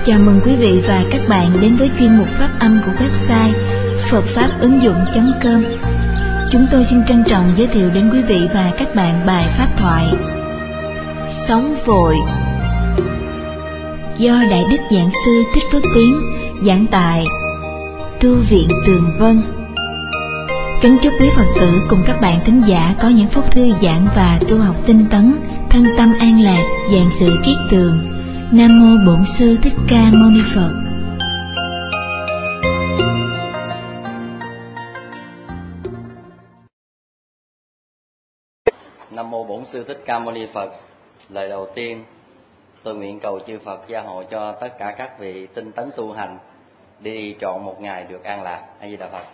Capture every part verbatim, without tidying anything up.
Chào mừng quý vị và các bạn đến với chuyên mục phát âm của website phật pháp ứng dụng chấm com. Chúng tôi xin trân trọng giới thiệu đến quý vị và các bạn bài pháp thoại Sống vội, do Đại Đức Giảng sư Thích Phước Tiến giảng tại Tu viện Tường Vân. Kính chúc quý Phật tử cùng các bạn thính giả có những phút thư giãn và tu học tinh tấn, thân tâm an lạc, vạn sự kiết tường. Nam mô Bổn Sư Thích Ca Mâu Ni Phật. Nam mô Bổn Sư Thích Ca Mâu Ni Phật. Lời đầu tiên, tôi nguyện cầu chư Phật gia hộ cho tất cả các vị tinh tấn tu hành đi trọn một ngày được an lạc. A Di Đà Phật.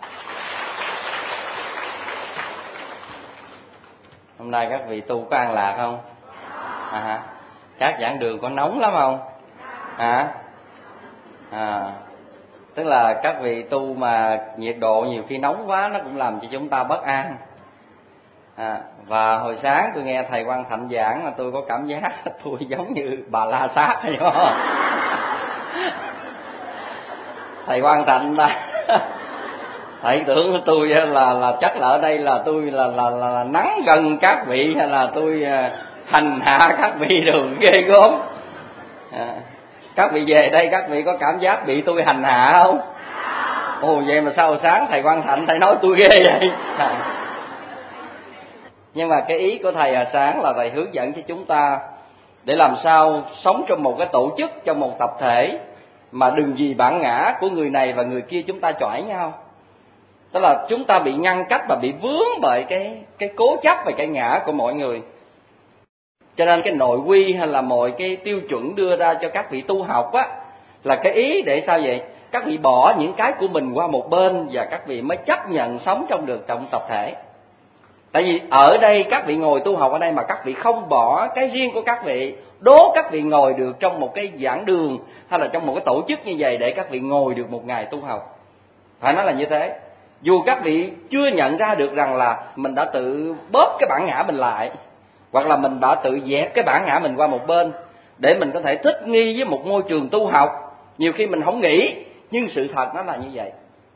Hôm nay các vị tu có an lạc không? À hả? Các giảng đường có nóng lắm không? Hả? À, tức là các vị tu mà nhiệt độ nhiều khi nóng quá nó cũng làm cho chúng ta bất an. À, và hồi sáng tôi nghe thầy Quang Thạnh giảng là tôi có cảm giác tôi giống như bà La Sát hay không? Thầy Quang Thạnh là thầy tưởng tôi là là chắc là ở đây là tôi là là, là, là nắng gần các vị hay là tôi hành hạ các vị đường ghê gớm. À, các vị về đây các vị có cảm giác bị tôi hành hạ không? Ồ vậy mà sao hồi sáng thầy Quang Thạnh thầy nói tôi ghê vậy? À. Nhưng mà cái ý của thầy hồi sáng là thầy hướng dẫn cho chúng ta để làm sao sống trong một cái tổ chức, trong một tập thể mà đừng vì bản ngã của người này và người kia chúng ta chọi nhau. Tức là chúng ta bị ngăn cách và bị vướng bởi cái cái cố chấp về cái ngã của mọi người. Cho nên cái nội quy hay là mọi cái tiêu chuẩn đưa ra cho các vị tu học á là cái ý để sao vậy? Các vị bỏ những cái của mình qua một bên và các vị mới chấp nhận sống trong được trong tập thể. Tại vì ở đây các vị ngồi tu học ở đây mà các vị không bỏ cái riêng của các vị, đố các vị ngồi được trong một cái giảng đường hay là trong một cái tổ chức như vậy để các vị ngồi được một ngày tu học. Phải nói là như thế. Dù các vị chưa nhận ra được rằng là mình đã tự bóp cái bản ngã mình lại, hoặc là mình đã tự dẹp cái bản ngã mình qua một bên để mình có thể thích nghi với một môi trường tu học. Nhiều khi mình không nghĩ, nhưng sự thật nó là như vậy.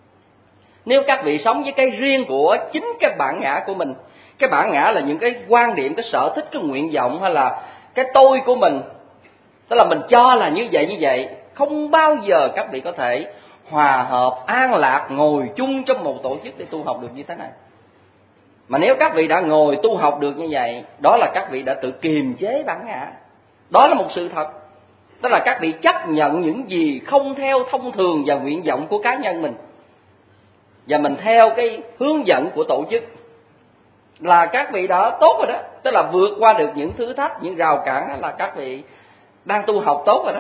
Nếu các vị sống với cái riêng của chính cái bản ngã của mình, cái bản ngã là những cái quan điểm, cái sở thích, cái nguyện vọng hay là cái tôi của mình, tức là mình cho là như vậy như vậy, không bao giờ các vị có thể hòa hợp, an lạc, ngồi chung trong một tổ chức để tu học được như thế này. Mà nếu các vị đã ngồi tu học được như vậy, đó là các vị đã tự kiềm chế bản ngã. Đó là một sự thật. Tức là các vị chấp nhận những gì không theo thông thường và nguyện vọng của cá nhân mình, và mình theo cái hướng dẫn của tổ chức, là các vị đã tốt rồi đó. Tức là vượt qua được những thử thách, những rào cản, đó là các vị đang tu học tốt rồi đó.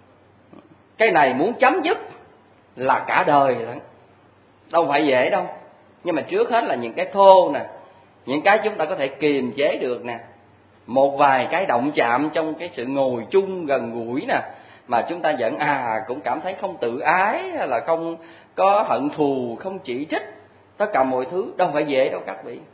Cái này muốn chấm dứt là cả đời rồi đó. Đâu phải dễ đâu. Nhưng mà trước hết là những cái thô nè, những cái chúng ta có thể kiềm chế được nè, một vài cái động chạm trong cái sự ngồi chung gần gũi nè, mà chúng ta vẫn à cũng cảm thấy không tự ái, hay là không có hận thù, không chỉ trích, tất cả mọi thứ đâu phải dễ đâu các vị.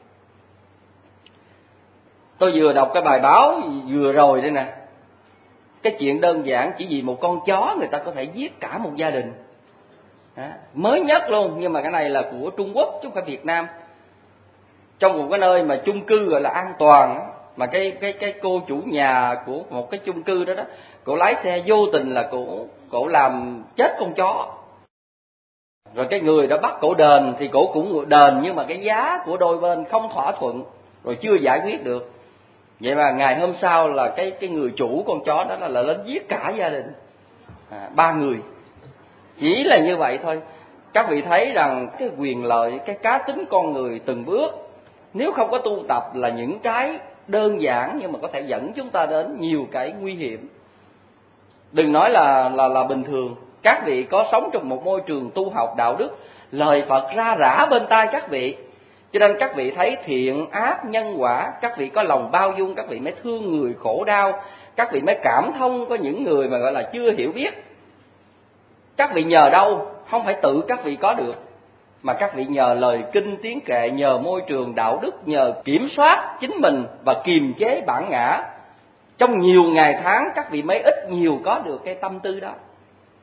Tôi vừa đọc cái bài báo vừa rồi đây nè, cái chuyện đơn giản chỉ vì một con chó người ta có thể giết cả một gia đình. À, mới nhất luôn, nhưng mà cái này là của Trung Quốc chứ không phải Việt Nam. Trong một cái nơi mà chung cư gọi là an toàn, mà cái cái cái cô chủ nhà của một cái chung cư đó đó, cổ lái xe vô tình là cổ cổ làm chết con chó. Rồi cái người đã bắt cổ đền thì cổ cũng đền, nhưng mà cái giá của đôi bên không thỏa thuận, rồi chưa giải quyết được. Vậy mà ngày hôm sau là cái cái người chủ con chó đó là, là lên giết cả gia đình, à, ba người. Chỉ là như vậy thôi. Các vị thấy rằng cái quyền lợi, cái cá tính con người từng bước, nếu không có tu tập là những cái đơn giản nhưng mà có thể dẫn chúng ta đến nhiều cái nguy hiểm. Đừng nói là là là bình thường. Các vị có sống trong một môi trường tu học đạo đức, lời Phật ra rã bên tai các vị, cho nên các vị thấy thiện ác nhân quả, các vị có lòng bao dung, các vị mới thương người khổ đau, các vị mới cảm thông có những người mà gọi là chưa hiểu biết. Các vị nhờ đâu? Không phải tự các vị có được, mà các vị nhờ lời kinh tiếng kệ, nhờ môi trường đạo đức, nhờ kiểm soát chính mình và kiềm chế bản ngã. Trong nhiều ngày tháng các vị mới ít nhiều có được cái tâm tư đó.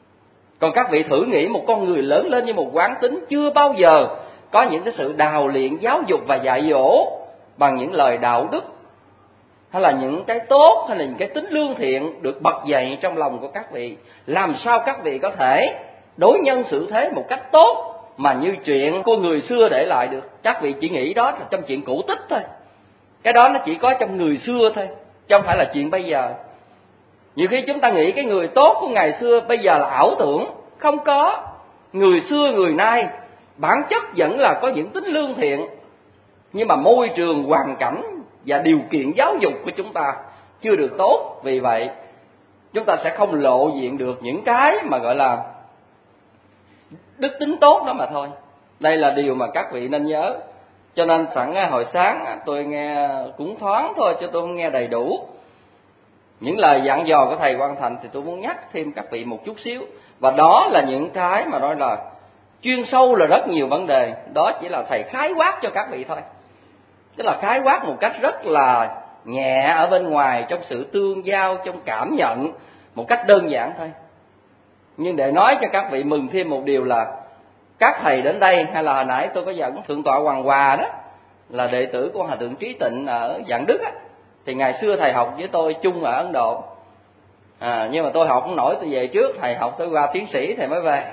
Còn các vị thử nghĩ một con người lớn lên như một quán tính chưa bao giờ có những cái sự đào luyện, giáo dục và dạy dỗ bằng những lời đạo đức, hay là những cái tốt, hay là những cái tính lương thiện được bật dậy trong lòng của các vị. Làm sao các vị có thể đối nhân xử thế một cách tốt mà như chuyện của người xưa để lại được? Các vị chỉ nghĩ đó là trong chuyện cổ tích thôi. Cái đó nó chỉ có trong người xưa thôi, chứ không phải là chuyện bây giờ. Nhiều khi chúng ta nghĩ cái người tốt của ngày xưa bây giờ là ảo tưởng. Không có. Người xưa người nay bản chất vẫn là có những tính lương thiện, nhưng mà môi trường, hoàn cảnh và điều kiện giáo dục của chúng ta chưa được tốt. Vì vậy chúng ta sẽ không lộ diện được những cái mà gọi là đức tính tốt đó mà thôi. Đây là điều mà các vị nên nhớ. Cho nên sẵn hồi sáng tôi nghe cũng thoáng thôi, chứ tôi không nghe đầy đủ những lời dặn dò của thầy Quang Thành, thì tôi muốn nhắc thêm các vị một chút xíu. Và đó là những cái mà nói là chuyên sâu là rất nhiều vấn đề. Đó chỉ là thầy khái quát cho các vị thôi. Tức là khái quát một cách rất là nhẹ ở bên ngoài, trong sự tương giao, trong cảm nhận, một cách đơn giản thôi. Nhưng để nói cho các vị mừng thêm một điều là các thầy đến đây, hay là hồi nãy tôi có dẫn Thượng tọa Hoàng Hòa đó, là đệ tử của Hòa thượng Trí Tịnh ở Vạn Đức á, thì ngày xưa thầy học với tôi chung ở Ấn Độ. À, nhưng mà tôi học không nổi, tôi về trước, thầy học tới qua tiến sĩ thầy mới về.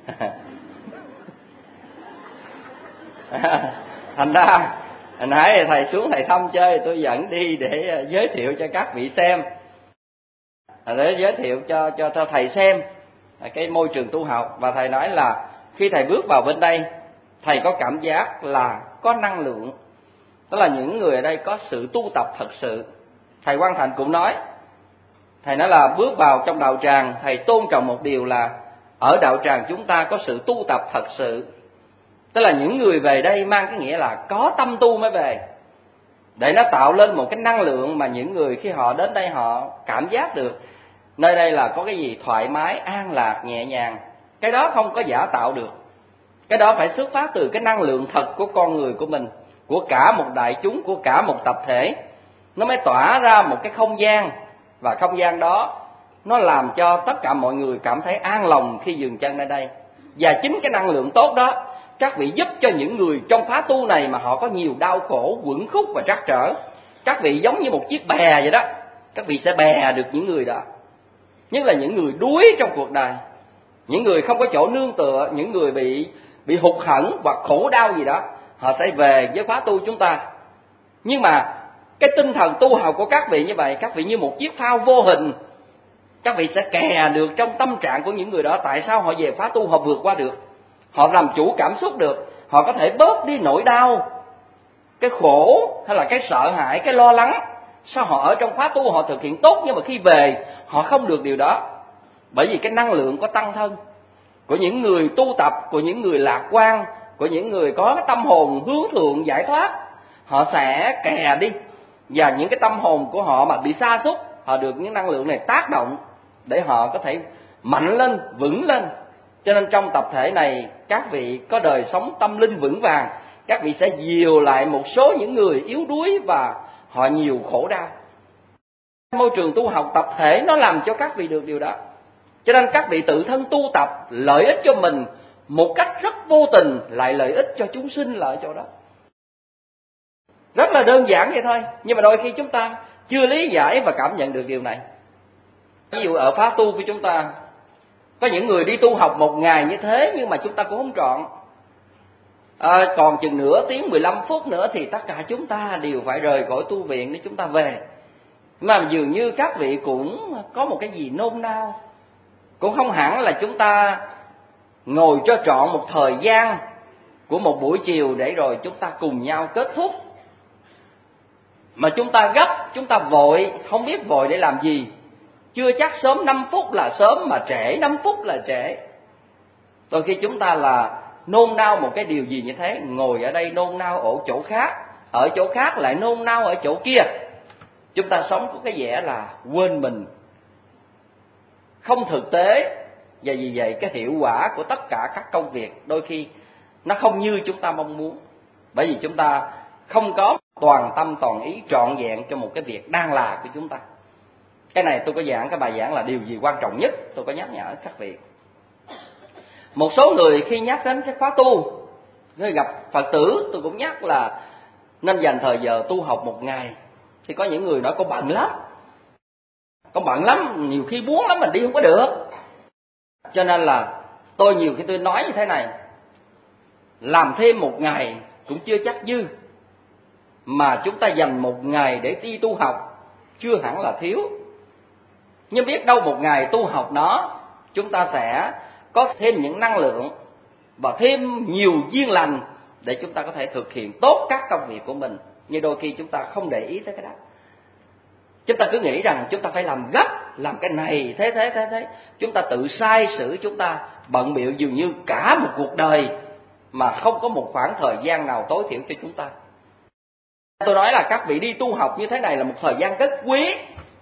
Thành ra hồi nãy thầy xuống thầy thăm chơi, tôi dẫn đi để giới thiệu cho các vị xem, để giới thiệu cho cho, cho thầy xem cái môi trường tu học. Và thầy nói là khi thầy bước vào bên đây, thầy có cảm giác là có năng lượng, tức là những người ở đây có sự tu tập thật sự. Thầy Quang Thành cũng nói, thầy nói là bước vào trong đạo tràng, thầy tôn trọng một điều là ở đạo tràng chúng ta có sự tu tập thật sự. Tức là những người về đây mang cái nghĩa là có tâm tu mới về, để nó tạo lên một cái năng lượng mà những người khi họ đến đây họ cảm giác được nơi đây là có cái gì thoải mái, an lạc, nhẹ nhàng. Cái đó không có giả tạo được. Cái đó phải xuất phát từ cái năng lượng thật của con người của mình, của cả một đại chúng, của cả một tập thể. Nó mới tỏa ra một cái không gian, và không gian đó nó làm cho tất cả mọi người cảm thấy an lòng khi dừng chân ở đây. Và chính cái năng lượng tốt đó, các vị giúp cho những người trong khóa tu này mà họ có nhiều đau khổ, quẩn khúc và trắc trở, các vị giống như một chiếc bè vậy đó, các vị sẽ bè được những người đó. Nhất là những người đuối trong cuộc đời, những người không có chỗ nương tựa, những người bị bị hụt hẫng hoặc khổ đau gì đó, họ sẽ về với khóa tu chúng ta. Nhưng mà cái tinh thần tu học của các vị như vậy, các vị như một chiếc phao vô hình, các vị sẽ kè được trong tâm trạng của những người đó. Tại sao họ về khóa tu họ vượt qua được, họ làm chủ cảm xúc được, họ có thể bớt đi nỗi đau, cái khổ hay là cái sợ hãi, cái lo lắng. Sao họ ở trong khóa tu họ thực hiện tốt, nhưng mà khi về họ không được điều đó? Bởi vì cái năng lượng có tăng thân của những người tu tập, của những người lạc quan, của những người có cái tâm hồn hướng thượng giải thoát, họ sẽ kè đi. Và những cái tâm hồn của họ mà bị sa sút, họ được những năng lượng này tác động để họ có thể mạnh lên, vững lên. Cho nên trong tập thể này, các vị có đời sống tâm linh vững vàng, các vị sẽ dìu lại một số những người yếu đuối và họ nhiều khổ đau. Môi trường tu học tập thể nó làm cho các vị được điều đó. Cho nên các vị tự thân tu tập lợi ích cho mình một cách rất vô tình, lại lợi ích cho chúng sinh là ở chỗ đó. Rất là đơn giản vậy thôi, nhưng mà đôi khi chúng ta chưa lý giải và cảm nhận được điều này. Ví dụ ở khóa tu của chúng ta, có những người đi tu học một ngày như thế, nhưng mà chúng ta cũng không trọn. À, còn chừng nửa tiếng, mười lăm phút nữa thì tất cả chúng ta đều phải rời khỏi tu viện để chúng ta về. Mà dường như các vị cũng có một cái gì nôn nao, cũng không hẳn là chúng ta ngồi cho trọn một thời gian của một buổi chiều để rồi chúng ta cùng nhau kết thúc. Mà chúng ta gấp, chúng ta vội, không biết vội để làm gì. Chưa chắc sớm năm phút là sớm, mà trễ năm phút là trễ. Đôi khi chúng ta là nôn nao một cái điều gì như thế, ngồi ở đây nôn nao ở chỗ khác, ở chỗ khác lại nôn nao ở chỗ kia. Chúng ta sống có cái vẻ là quên mình, không thực tế. Và vì vậy cái hiệu quả của tất cả các công việc đôi khi nó không như chúng ta mong muốn. Bởi vì chúng ta không có toàn tâm toàn ý trọn vẹn cho một cái việc đang là của chúng ta. Cái này tôi có giảng cái bài giảng là điều gì quan trọng nhất, tôi có nhắc nhở các vị. Một số người khi nhắc đến cái khóa tu, khi gặp Phật tử tôi cũng nhắc là nên dành thời giờ tu học một ngày. Thì có những người nói con bận lắm, con bận lắm, nhiều khi muốn lắm mình đi không có được. Cho nên là tôi nhiều khi tôi nói như thế này, làm thêm một ngày cũng chưa chắc dư, mà chúng ta dành một ngày để đi tu học chưa hẳn là thiếu. Nhưng biết đâu một ngày tu học đó chúng ta sẽ có thêm những năng lượng và thêm nhiều duyên lành để chúng ta có thể thực hiện tốt các công việc của mình. Nhưng đôi khi chúng ta không để ý tới cái đó. Chúng ta cứ nghĩ rằng chúng ta phải làm gấp, làm cái này thế thế thế thế. Chúng ta tự sai sử, chúng ta bận bịu dường như cả một cuộc đời mà không có một khoảng thời gian nào tối thiểu cho chúng ta. Tôi nói là các vị đi tu học như thế này là một thời gian rất quý.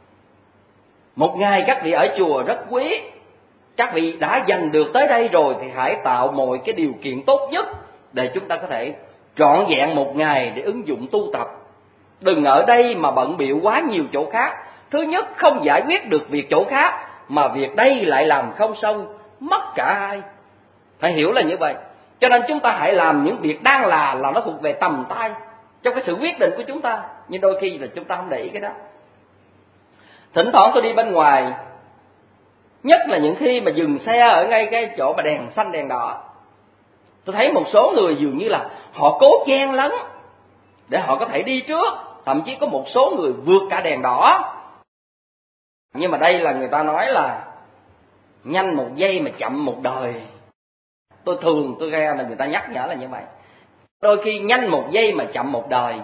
Một ngày các vị ở chùa rất quý. Các vị đã dành được tới đây rồi thì hãy tạo mọi cái điều kiện tốt nhất để chúng ta có thể trọn vẹn một ngày để ứng dụng tu tập. Đừng ở đây mà bận bịu quá nhiều chỗ khác. Thứ nhất, không giải quyết được việc chỗ khác, mà việc đây lại làm không xong, mất cả hai. Phải hiểu là như vậy. Cho nên chúng ta hãy làm những việc đang là là nó thuộc về tầm tay trong cái sự quyết định của chúng ta. Nhưng đôi khi là chúng ta không để ý cái đó. Thỉnh thoảng tôi đi bên ngoài, nhất là những khi mà dừng xe ở ngay cái chỗ mà đèn xanh đèn đỏ, tôi thấy một số người dường như là họ cố chen lấn để họ có thể đi trước. Thậm chí có một số người vượt cả đèn đỏ. Nhưng mà đây là người ta nói là nhanh một giây mà chậm một đời. Tôi thường tôi nghe là người ta nhắc nhở là như vậy. Đôi khi nhanh một giây mà chậm một đời.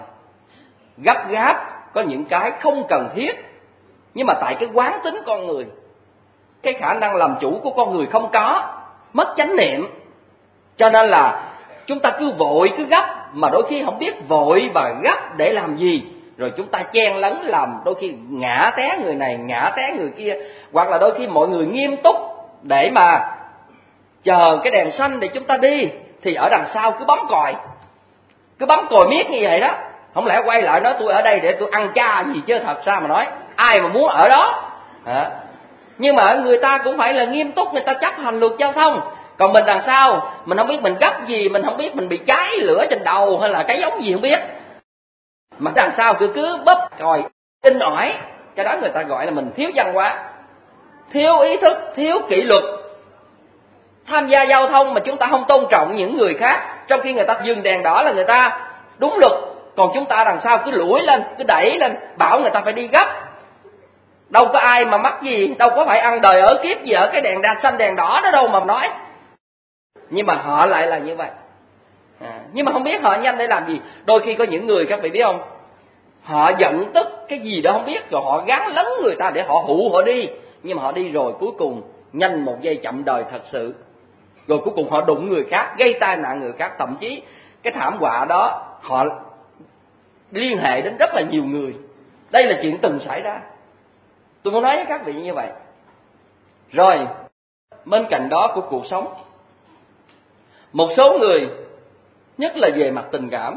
Gấp gáp có những cái không cần thiết, nhưng mà tại cái quán tính con người, cái khả năng làm chủ của con người không có, mất chánh niệm. Cho nên là chúng ta cứ vội cứ gấp, mà đôi khi không biết vội và gấp để làm gì. Rồi chúng ta chen lấn làm đôi khi ngã té người này, ngã té người kia. Hoặc là đôi khi mọi người nghiêm túc để mà chờ cái đèn xanh để chúng ta đi, thì ở đằng sau cứ bấm còi, cứ bấm còi miết như vậy đó. Không lẽ quay lại nói tôi ở đây để tôi ăn cha gì chứ, thật ra mà nói ai mà muốn ở đó à. Nhưng mà người ta cũng phải là nghiêm túc, người ta chấp hành luật giao thông. Còn mình đằng sau, mình không biết mình gấp gì, mình không biết mình bị cháy lửa trên đầu hay là cái giống gì không biết, mà đằng sau cứ cứ bóp còi in ỏi. Cái đó người ta gọi là mình thiếu văn hóa, thiếu ý thức, thiếu kỷ luật. Tham gia giao thông mà chúng ta không tôn trọng những người khác, trong khi người ta dừng đèn đỏ là người ta đúng luật, còn chúng ta đằng sau cứ lủi lên, cứ đẩy lên, bảo người ta phải đi gấp. Đâu có ai mà mắc gì, đâu có phải ăn đời ở kiếp gì ở cái đèn đèn xanh đèn đỏ đó đâu mà nói. Nhưng mà họ lại là như vậy à, nhưng mà không biết họ nhanh để làm gì. Đôi khi có những người các vị biết không, họ giận tức cái gì đó không biết, rồi họ gán lấn người ta để họ hụ họ đi. Nhưng mà họ đi rồi cuối cùng nhanh một giây chậm đời thật sự. Rồi cuối cùng họ đụng người khác, gây tai nạn người khác. Thậm chí cái thảm họa đó họ liên hệ đến rất là nhiều người. Đây là chuyện từng xảy ra. Tôi muốn nói với các vị như vậy. Rồi bên cạnh đó của cuộc sống, một số người, nhất là về mặt tình cảm,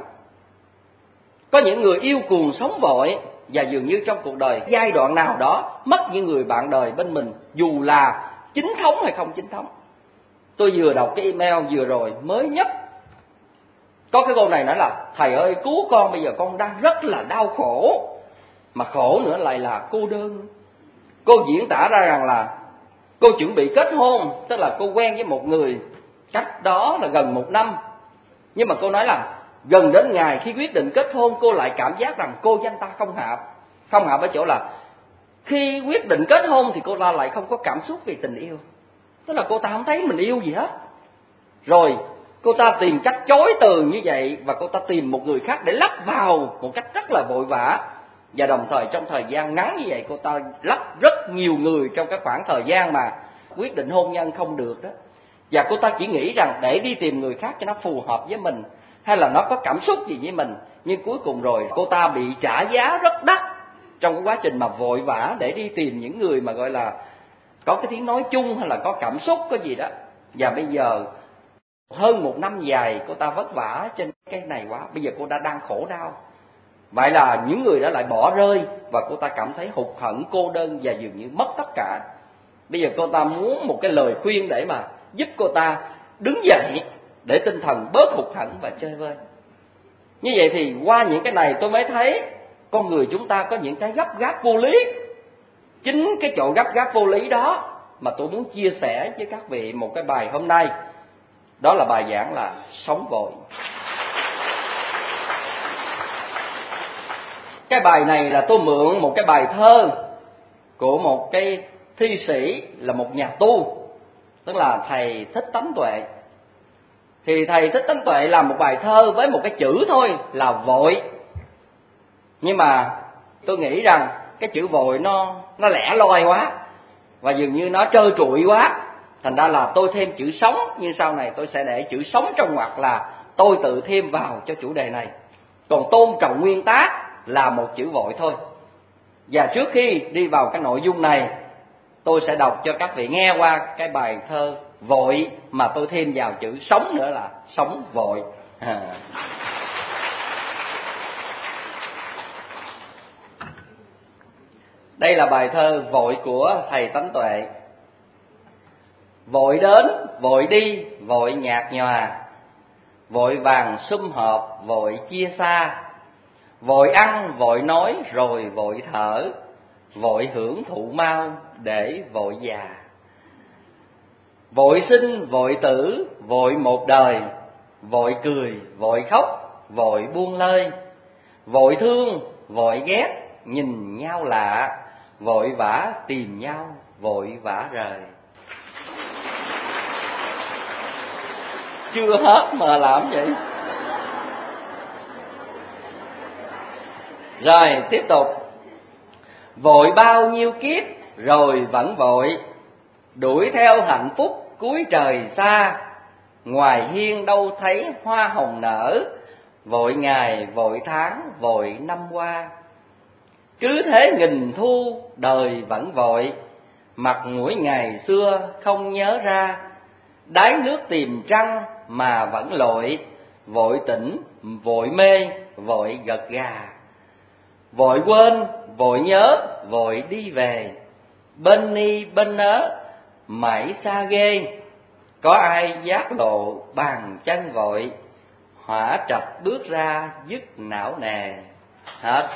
có những người yêu cuồng sống vội, và dường như trong cuộc đời giai đoạn nào đó mất những người bạn đời bên mình, dù là chính thống hay không chính thống. Tôi vừa đọc cái email vừa rồi mới nhất, có cái câu này nói là: thầy ơi cứu con, bây giờ con đang rất là đau khổ, mà khổ nữa lại là cô đơn. Cô diễn tả ra rằng là cô chuẩn bị kết hôn, tức là cô quen với một người cách đó là gần một năm. Nhưng mà cô nói là gần đến ngày khi quyết định kết hôn, cô lại cảm giác rằng cô với anh ta không hợp. Không hợp ở chỗ là khi quyết định kết hôn thì cô ta lại không có cảm xúc về tình yêu, tức là cô ta không thấy mình yêu gì hết. Rồi cô ta tìm cách chối từ như vậy, và cô ta tìm một người khác để lắp vào một cách rất là vội vã. Và đồng thời trong thời gian ngắn như vậy, cô ta lắp rất nhiều người trong cái khoảng thời gian mà quyết định hôn nhân không được đó. Và cô ta chỉ nghĩ rằng để đi tìm người khác cho nó phù hợp với mình, hay là nó có cảm xúc gì với mình. Nhưng cuối cùng rồi cô ta bị trả giá rất đắt trong cái quá trình mà vội vã để đi tìm những người mà gọi là có cái tiếng nói chung, hay là có cảm xúc, có gì đó. Và bây giờ hơn một năm dài cô ta vất vả trên cái này quá, bây giờ cô ta đang khổ đau. Vậy là những người đó lại bỏ rơi, và cô ta cảm thấy hụt hẫng, cô đơn, và dường như mất tất cả. Bây giờ cô ta muốn một cái lời khuyên để mà giúp cô ta đứng dậy để tinh thần bớt hụt hẫng và chơi vơi. Như vậy thì qua những cái này tôi mới thấy con người chúng ta có những cái gấp gáp vô lý. Chính cái chỗ gấp gáp vô lý đó mà tôi muốn chia sẻ với các vị một cái bài hôm nay. Đó là bài giảng là sống vội. Cái bài này là tôi mượn một cái bài thơ của một cái thi sĩ là một nhà tu, tức là thầy Thích Tánh Tuệ. Thì thầy Thích Tánh Tuệ làm một bài thơ với một cái chữ thôi là vội. Nhưng mà tôi nghĩ rằng cái chữ vội nó nó lẻ loi quá và dường như nó trơ trụi quá, thành ra là tôi thêm chữ sống, nhưng sau này tôi sẽ để chữ sống trong ngoặc là tôi tự thêm vào cho chủ đề này. Còn tôn trọng nguyên tác là một chữ vội thôi. Và trước khi đi vào cái nội dung này, tôi sẽ đọc cho các vị nghe qua cái bài thơ vội mà tôi thêm vào chữ sống nữa là sống vội. À. Đây là bài thơ vội của thầy Tánh Tuệ. Vội đến, vội đi, vội nhạt nhòa, vội vàng sum họp, vội chia xa, vội ăn, vội nói, rồi vội thở, vội hưởng thụ mau để vội già. Vội sinh, vội tử, vội một đời, vội cười, vội khóc, vội buông lơi, vội thương, vội ghét, nhìn nhau lạ, vội vã tìm nhau, vội vã rời. Chưa hết mà làm vậy. Rồi tiếp tục. Vội bao nhiêu kiếp rồi vẫn vội, đuổi theo hạnh phúc cuối trời xa, ngoài hiên đâu thấy hoa hồng nở, vội ngày vội tháng vội năm qua. Cứ thế nghìn thu đời vẫn vội, mặt mũi ngày xưa không nhớ ra, đáy nước tìm trăng mà vẫn lội, vội tỉnh vội mê vội gật gà. Vội quên vội nhớ vội đi về, bên ni bên nớ mãi xa ghê. Có ai giác lộ bàn chân vội, hỏa trạch bước ra dứt não nề. Hết.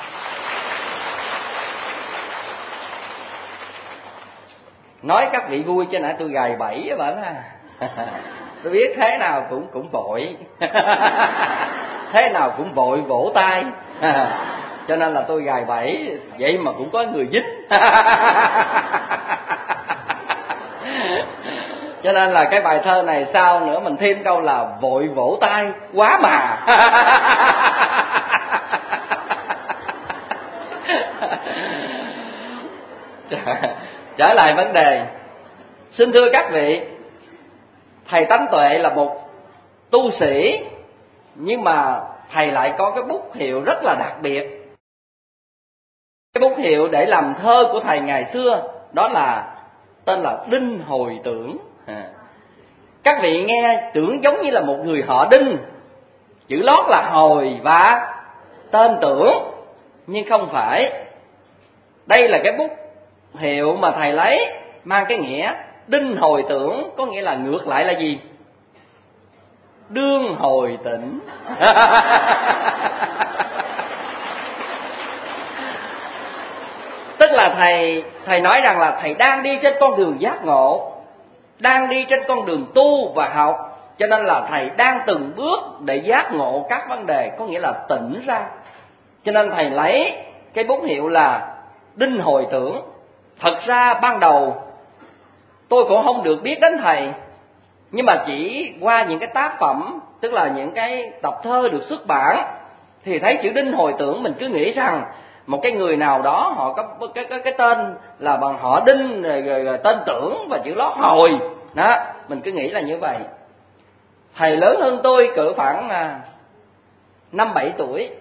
Nói các vị vui chứ nãy tôi gài bẫy á bạn à. Tôi biết thế nào cũng cũng vội. Thế nào cũng vội vỗ tay. Cho nên là tôi gài bẫy, vậy mà cũng có người dính. Cho nên là cái bài thơ này sau nữa mình thêm câu là vội vỗ tay quá mà. Trở lại vấn đề, xin thưa các vị, thầy Tánh Tuệ là một tu sĩ, nhưng mà thầy lại có cái bút hiệu rất là đặc biệt. Cái bút hiệu để làm thơ của thầy ngày xưa đó là tên là Đinh Hồi Tưởng. À. Các vị nghe tưởng giống như là một người họ Đinh, chữ lót là Hồi và tên Tưởng, nhưng không phải. Đây là cái bút hiệu mà thầy lấy mang cái nghĩa Đinh Hồi Tưởng, có nghĩa là ngược lại là gì? Đương hồi tỉnh. Tức là thầy thầy nói rằng là thầy đang đi trên con đường giác ngộ, đang đi trên con đường tu và học, cho nên là thầy đang từng bước để giác ngộ các vấn đề, có nghĩa là tỉnh ra. Cho nên thầy lấy cái bút hiệu là Đinh Hồi Tưởng. Thật ra ban đầu tôi cũng không được biết đến thầy, nhưng mà chỉ qua những cái tác phẩm, tức là những cái tập thơ được xuất bản, thì thấy chữ Đinh Hồi Tưởng mình cứ nghĩ rằng một cái người nào đó họ có cái cái cái tên là bằng họ Đinh rồi, rồi, rồi tên Tưởng và chữ lót Hồi đó, mình cứ nghĩ là như vậy. Thầy lớn hơn tôi cỡ khoảng năm bảy tuổi,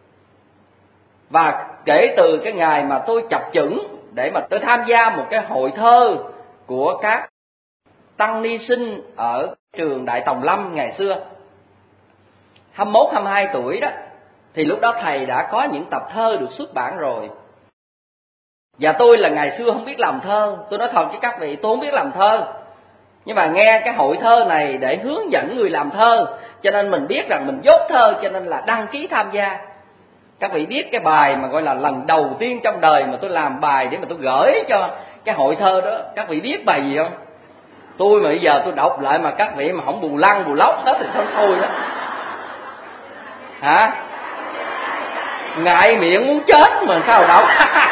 và kể từ cái ngày mà tôi chập chững để mà tôi tham gia một cái hội thơ của các tăng ni sinh ở trường Đại Tòng Lâm ngày xưa, hai mươi mốt hai mươi hai tuổi đó, thì lúc đó thầy đã có những tập thơ được xuất bản rồi. Và tôi là ngày xưa không biết làm thơ, tôi nói thật với các vị, tôi không biết làm thơ. Nhưng mà nghe cái hội thơ này để hướng dẫn người làm thơ, cho nên mình biết rằng mình dốt thơ, cho nên là đăng ký tham gia. Các vị biết cái bài mà gọi là lần đầu tiên trong đời mà tôi làm bài để mà tôi gửi cho cái hội thơ đó, các vị biết bài gì không? Tôi mà bây giờ tôi đọc lại mà các vị mà không bù lăng bù lóc hết thì thôi thôi đó. Hả? Ngại miệng muốn chết mà sao đọc.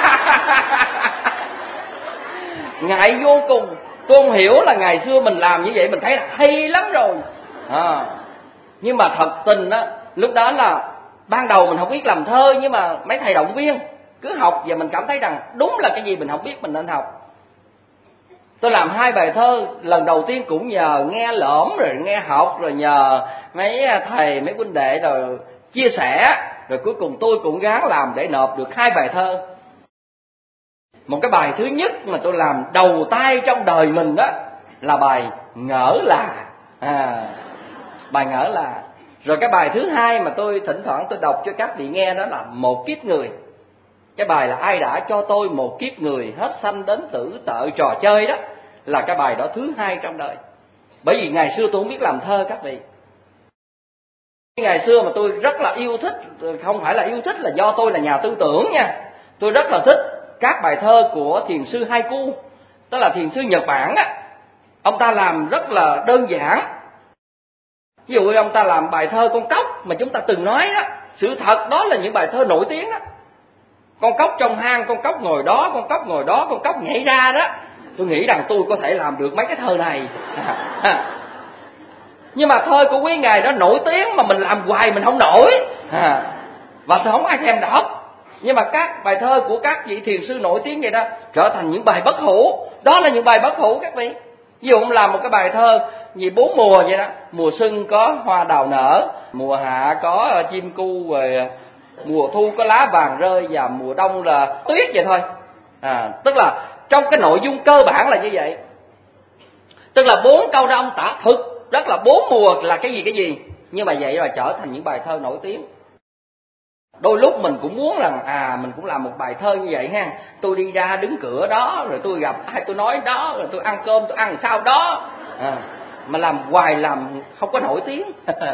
Ngại vô cùng. Tôi không hiểu là ngày xưa mình làm như vậy mình thấy là hay lắm rồi à. Nhưng mà thật tình á, lúc đó là ban đầu mình không biết làm thơ, nhưng mà mấy thầy động viên cứ học, và mình cảm thấy rằng đúng là cái gì mình không biết mình nên học. Tôi làm hai bài thơ lần đầu tiên cũng nhờ nghe lỡm, rồi nghe học, rồi nhờ mấy thầy mấy huynh đệ rồi chia sẻ, rồi cuối cùng tôi cũng gắng làm để nộp được hai bài thơ. Một cái bài thứ nhất mà tôi làm đầu tay trong đời mình đó là bài Ngỡ Là à, bài Ngỡ Là. Rồi cái bài thứ hai mà tôi thỉnh thoảng tôi đọc cho các vị nghe đó là Một Kiếp Người. Cái bài là Ai Đã Cho Tôi Một Kiếp Người, Hết Sanh Đến Tử Tợ Trò Chơi, đó là cái bài đó thứ hai trong đời. Bởi vì ngày xưa tôi không biết làm thơ các vị. Ngày xưa mà tôi rất là yêu thích, không phải là yêu thích là do tôi là nhà tư tưởng nha, tôi rất là thích các bài thơ của thiền sư Haiku, tức là thiền sư Nhật Bản á. Ông ta làm rất là đơn giản. Ví dụ như ông ta làm bài thơ Con Cóc mà chúng ta từng nói đó, sự thật đó là những bài thơ nổi tiếng đó. Con cóc trong hang, con cóc ngồi đó, con cóc ngồi đó, con cóc nhảy ra đó. Tôi nghĩ rằng tôi có thể làm được mấy cái thơ này. Nhưng mà thơ của quý ngài đó nổi tiếng mà mình làm hoài mình không nổi à, và không ai thèm đọc. Nhưng mà các bài thơ của các vị thiền sư nổi tiếng vậy đó trở thành những bài bất hủ. Đó là những bài bất hủ các vị. Ví dụ ông làm một cái bài thơ gì bốn mùa vậy đó. Mùa xuân có hoa đào nở, mùa hạ có chim cu, rồi mùa thu có lá vàng rơi, và mùa đông là tuyết vậy thôi à, tức là trong cái nội dung cơ bản là như vậy. Tức là bốn câu đó ông tả thực rất là bốn mùa là cái gì cái gì, nhưng mà vậy rồi trở thành những bài thơ nổi tiếng. Đôi lúc mình cũng muốn rằng à mình cũng làm một bài thơ như vậy ha. Tôi đi ra đứng cửa đó, rồi tôi gặp ai tôi nói đó, rồi tôi ăn cơm tôi ăn sao đó à, mà làm hoài làm không có nổi tiếng.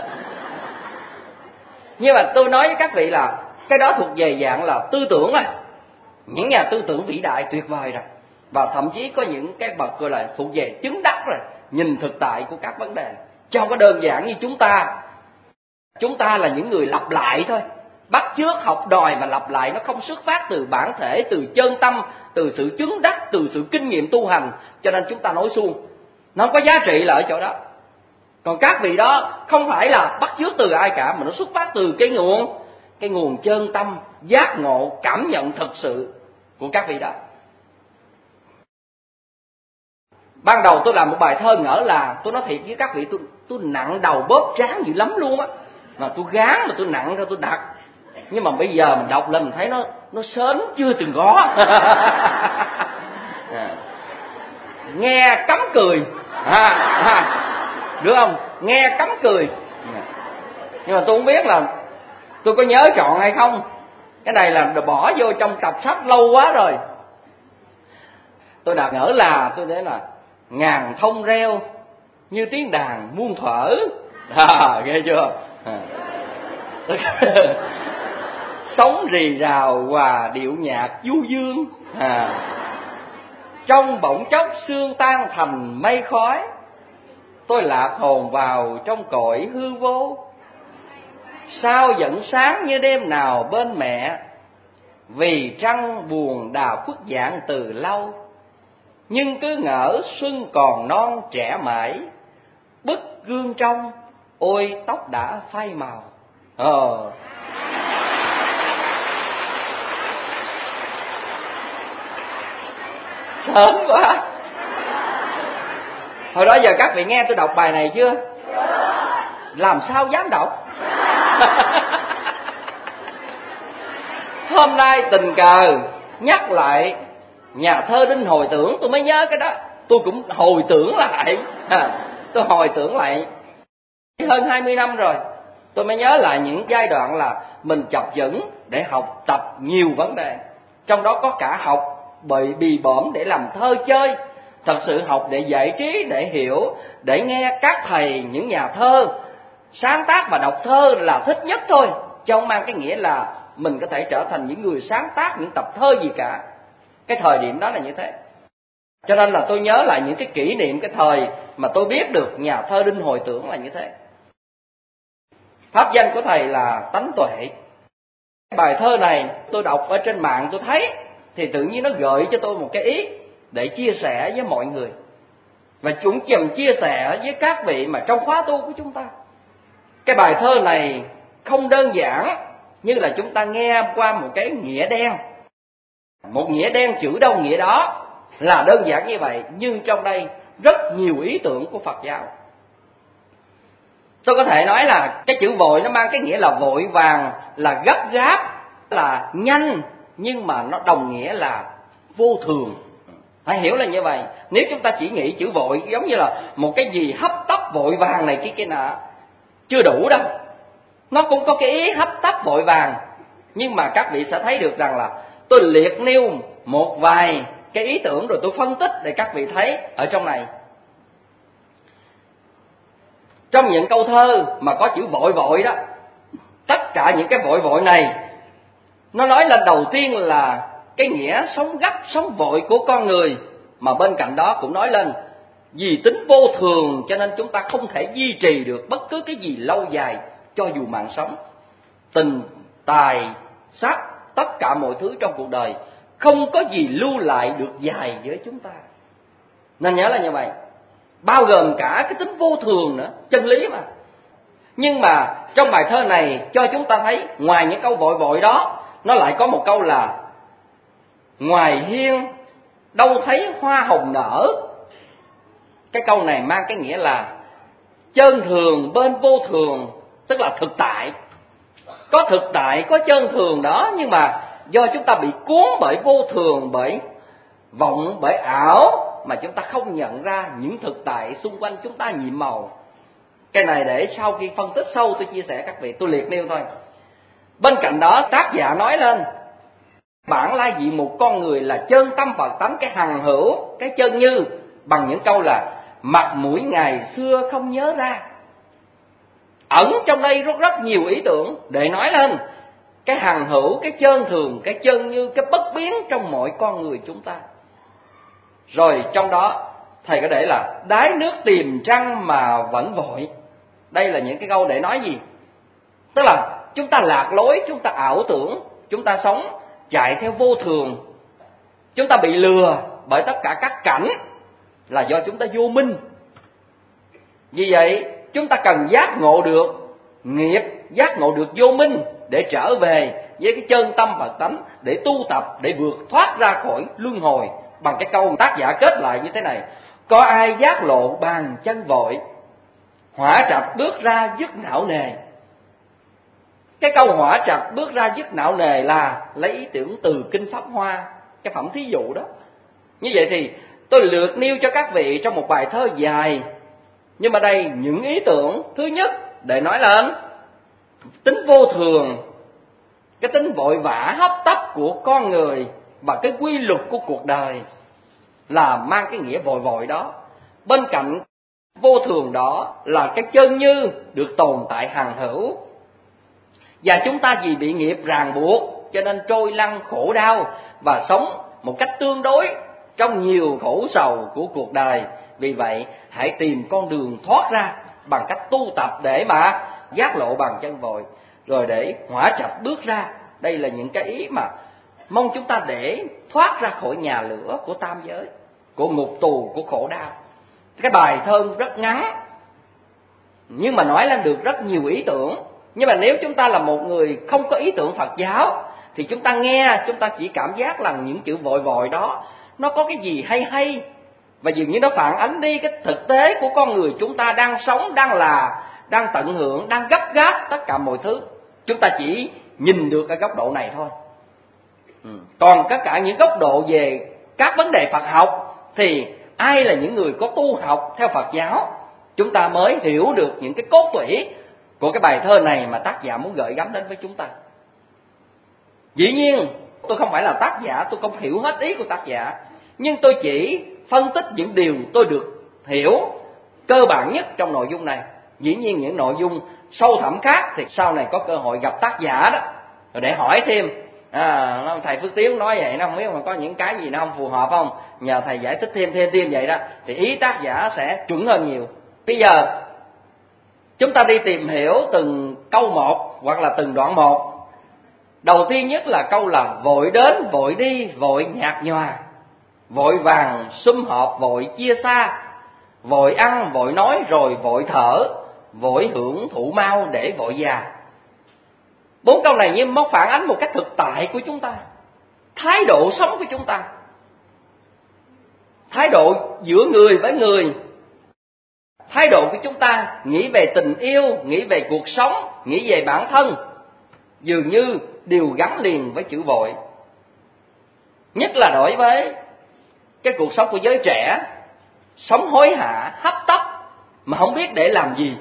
Nhưng mà tôi nói với các vị là cái đó thuộc về dạng là tư tưởng rồi. Những nhà tư tưởng vĩ đại tuyệt vời rồi, và thậm chí có những cái bậc gọi là thuộc về chứng đắc rồi, nhìn thực tại của các vấn đề, chứ không có đơn giản như chúng ta. Chúng ta là những người lặp lại thôi, bắt chước học đòi và lặp lại, nó không xuất phát từ bản thể, từ chân tâm, từ sự chứng đắc, từ sự kinh nghiệm tu hành, cho nên chúng ta nói suông, nó không có giá trị là ở chỗ đó. Còn các vị đó không phải là bắt chước từ ai cả, mà nó xuất phát từ cái nguồn, cái nguồn chân tâm, giác ngộ, cảm nhận thật sự của các vị đó. Ban đầu tôi làm một bài thơ Ngỡ Là, tôi nói thiệt với các vị, tôi tôi nặng đầu bóp trán dữ lắm luôn á, mà tôi gán mà tôi nặng ra tôi đặt. Nhưng mà bây giờ mình đọc lên mình thấy nó nó sến chưa từng có. À, nghe cấm cười à, à, được không? Nghe cấm cười. À, nhưng mà tôi không biết là tôi có nhớ chọn hay không. Cái này là bỏ vô trong tập sách lâu quá rồi. Tôi đặt Ngỡ Là, tôi để là ngàn thông reo như tiếng đàn muôn thuở. À, ghê chưa? À. Sống rì rào hòa điệu nhạc du dương à, trong bỗng chốc sương tan thành mây khói, tôi lạc hồn vào trong cõi hư vô. Sao vẫn sáng như đêm nào bên mẹ, vì trăng buồn đào khuất dạng từ lâu. Nhưng cứ ngỡ xuân còn non trẻ mãi, bức gương trong ôi tóc đã phai màu. Ờ sớm quá. Hồi đó giờ các vị nghe tôi đọc bài này chưa? Làm sao dám đọc. Hôm nay tình cờ nhắc lại nhà thơ Đinh Hồi Tưởng, tôi mới nhớ cái đó. Tôi cũng hồi tưởng lại à, tôi hồi tưởng lại hơn hai mươi năm rồi, tôi mới nhớ lại những giai đoạn là mình chập chững để học tập nhiều vấn đề, trong đó có cả học bị bì bõm để làm thơ chơi, thật sự học để giải trí, để hiểu, để nghe các thầy, những nhà thơ sáng tác và đọc thơ là thích nhất thôi, chứ không mang cái nghĩa là mình có thể trở thành những người sáng tác những tập thơ gì cả. Cái thời điểm đó là như thế. Cho nên là tôi nhớ lại những cái kỷ niệm cái thời mà tôi biết được nhà thơ Đinh Hồi Tưởng là như thế. Pháp danh của thầy là Tánh Tuệ. Bài thơ này tôi đọc ở trên mạng tôi thấy, thì tự nhiên nó gợi cho tôi một cái ý để chia sẻ với mọi người, và chúng chầm chia sẻ với các vị mà trong khóa tu của chúng ta. Cái bài thơ này không đơn giản như là chúng ta nghe qua một cái nghĩa đen, một nghĩa đen chữ đâu nghĩa đó là đơn giản như vậy, nhưng trong đây rất nhiều ý tưởng của Phật giáo. Tôi có thể nói là cái chữ vội nó mang cái nghĩa là vội vàng, là gấp gáp, là nhanh, nhưng mà nó đồng nghĩa là vô thường. Phải hiểu là như vậy. Nếu chúng ta chỉ nghĩ chữ vội giống như là một cái gì hấp tấp vội vàng này kia kia nọ, chưa đủ đâu. Nó cũng có cái ý hấp tấp vội vàng, nhưng mà các vị sẽ thấy được rằng là tôi liệt nêu một vài cái ý tưởng rồi tôi phân tích để các vị thấy ở trong này. Trong những câu thơ mà có chữ vội vội đó, tất cả những cái vội vội này nó nói lên đầu tiên là cái nghĩa sống gấp, sống vội của con người, mà bên cạnh đó cũng nói lên vì tính vô thường cho nên chúng ta không thể duy trì được bất cứ cái gì lâu dài cho dù mạng sống. Tình, tài, sắc, tất cả mọi thứ trong cuộc đời không có gì lưu lại được dài với chúng ta. Nên nhớ là như vậy, bao gồm cả cái tính vô thường nữa, chân lý mà. Nhưng mà trong bài thơ này cho chúng ta thấy ngoài những câu vội vội đó, nó lại có một câu là ngoài hiên đâu thấy hoa hồng nở. Cái câu này mang cái nghĩa là chân thường bên vô thường, tức là thực tại. Có thực tại, có chân thường đó, nhưng mà do chúng ta bị cuốn bởi vô thường, bởi vọng, bởi ảo, mà chúng ta không nhận ra những thực tại xung quanh chúng ta nhiệm màu. Cái này để sau khi phân tích sâu tôi chia sẻ các vị, tôi liệt nêu thôi. Bên cạnh đó tác giả nói lên bản lai diện một con người là chân tâm Phật tánh, cái hằng hữu, cái chân như, bằng những câu là mặt mũi ngày xưa không nhớ ra. Ẩn trong đây rất rất nhiều ý tưởng để nói lên cái hằng hữu, cái chân thường, cái chân như, cái bất biến trong mọi con người chúng ta. Rồi trong đó thầy có để là đái nước tìm trăng mà vẫn vội. Đây là những cái câu để nói gì? Tức là chúng ta lạc lối, chúng ta ảo tưởng, chúng ta sống chạy theo vô thường, chúng ta bị lừa bởi tất cả các cảnh là do chúng ta vô minh. Vì vậy chúng ta cần giác ngộ được nghiệp, giác ngộ được vô minh để trở về với cái chân tâm Phật tánh, để tu tập, để vượt thoát ra khỏi luân hồi. Bằng cái câu tác giả kết lại như thế này: có ai giác lộ bàn chân vội, hỏa trạch bước ra dứt não nề. Cái câu hỏa trạch bước ra dứt não nề là lấy ý tưởng từ Kinh Pháp Hoa, cái phẩm thí dụ đó. Như vậy thì tôi lược nêu cho các vị trong một bài thơ dài, nhưng mà đây những ý tưởng thứ nhất để nói lên tính vô thường, cái tính vội vã hấp tấp của con người và cái quy luật của cuộc đời là mang cái nghĩa vội vội đó. Bên cạnh vô thường đó là cái chân như được tồn tại hằng hữu. Và chúng ta vì bị nghiệp ràng buộc cho nên trôi lăn khổ đau và sống một cách tương đối trong nhiều khổ sầu của cuộc đời. Vì vậy hãy tìm con đường thoát ra bằng cách tu tập để mà giác lộ bằng chân vội, rồi để hỏa trạch bước ra. Đây là những cái ý mà mong chúng ta để thoát ra khỏi nhà lửa của tam giới, của ngục tù, của khổ đau. Cái bài thơ rất ngắn nhưng mà nói lên được rất nhiều ý tưởng. Nhưng mà nếu chúng ta là một người không có ý tưởng Phật giáo thì chúng ta nghe, chúng ta chỉ cảm giác là những chữ vội vội đó nó có cái gì hay hay, và dường như nó phản ánh đi cái thực tế của con người chúng ta đang sống, đang là, đang tận hưởng, đang gấp gáp tất cả mọi thứ. Chúng ta chỉ nhìn được cái góc độ này thôi. Ừ. Còn tất cả những góc độ về các vấn đề Phật học thì ai là những người có tu học theo Phật giáo, chúng ta mới hiểu được những cái cốt tủy của cái bài thơ này mà tác giả muốn gửi gắm đến với chúng ta. Dĩ nhiên tôi không phải là tác giả, tôi không hiểu hết ý của tác giả, nhưng tôi chỉ phân tích những điều tôi được hiểu cơ bản nhất trong nội dung này. Dĩ nhiên những nội dung sâu thẳm khác thì sau này có cơ hội gặp tác giả đó rồi để hỏi thêm. À, thầy Phước Tiến nói vậy, nó không biết mà có những cái gì nó không phù hợp không, nhờ thầy giải thích thêm thêm thêm vậy đó, thì ý tác giả sẽ chuẩn hơn nhiều. Bây giờ chúng ta đi tìm hiểu từng câu một hoặc là từng đoạn một. Đầu tiên nhất là câu là vội đến vội đi vội nhạt nhòa, vội vàng sum họp vội chia xa, vội ăn vội nói rồi vội thở, vội hưởng thụ mau để vội già. Bốn câu này như nó phản ánh một cách thực tại của chúng ta, thái độ sống của chúng ta, thái độ giữa người với người, thái độ của chúng ta nghĩ về tình yêu, nghĩ về cuộc sống, nghĩ về bản thân, dường như đều gắn liền với chữ vội. Nhất là đối với cái cuộc sống của giới trẻ, sống hối hả, hấp tấp mà không biết để làm gì.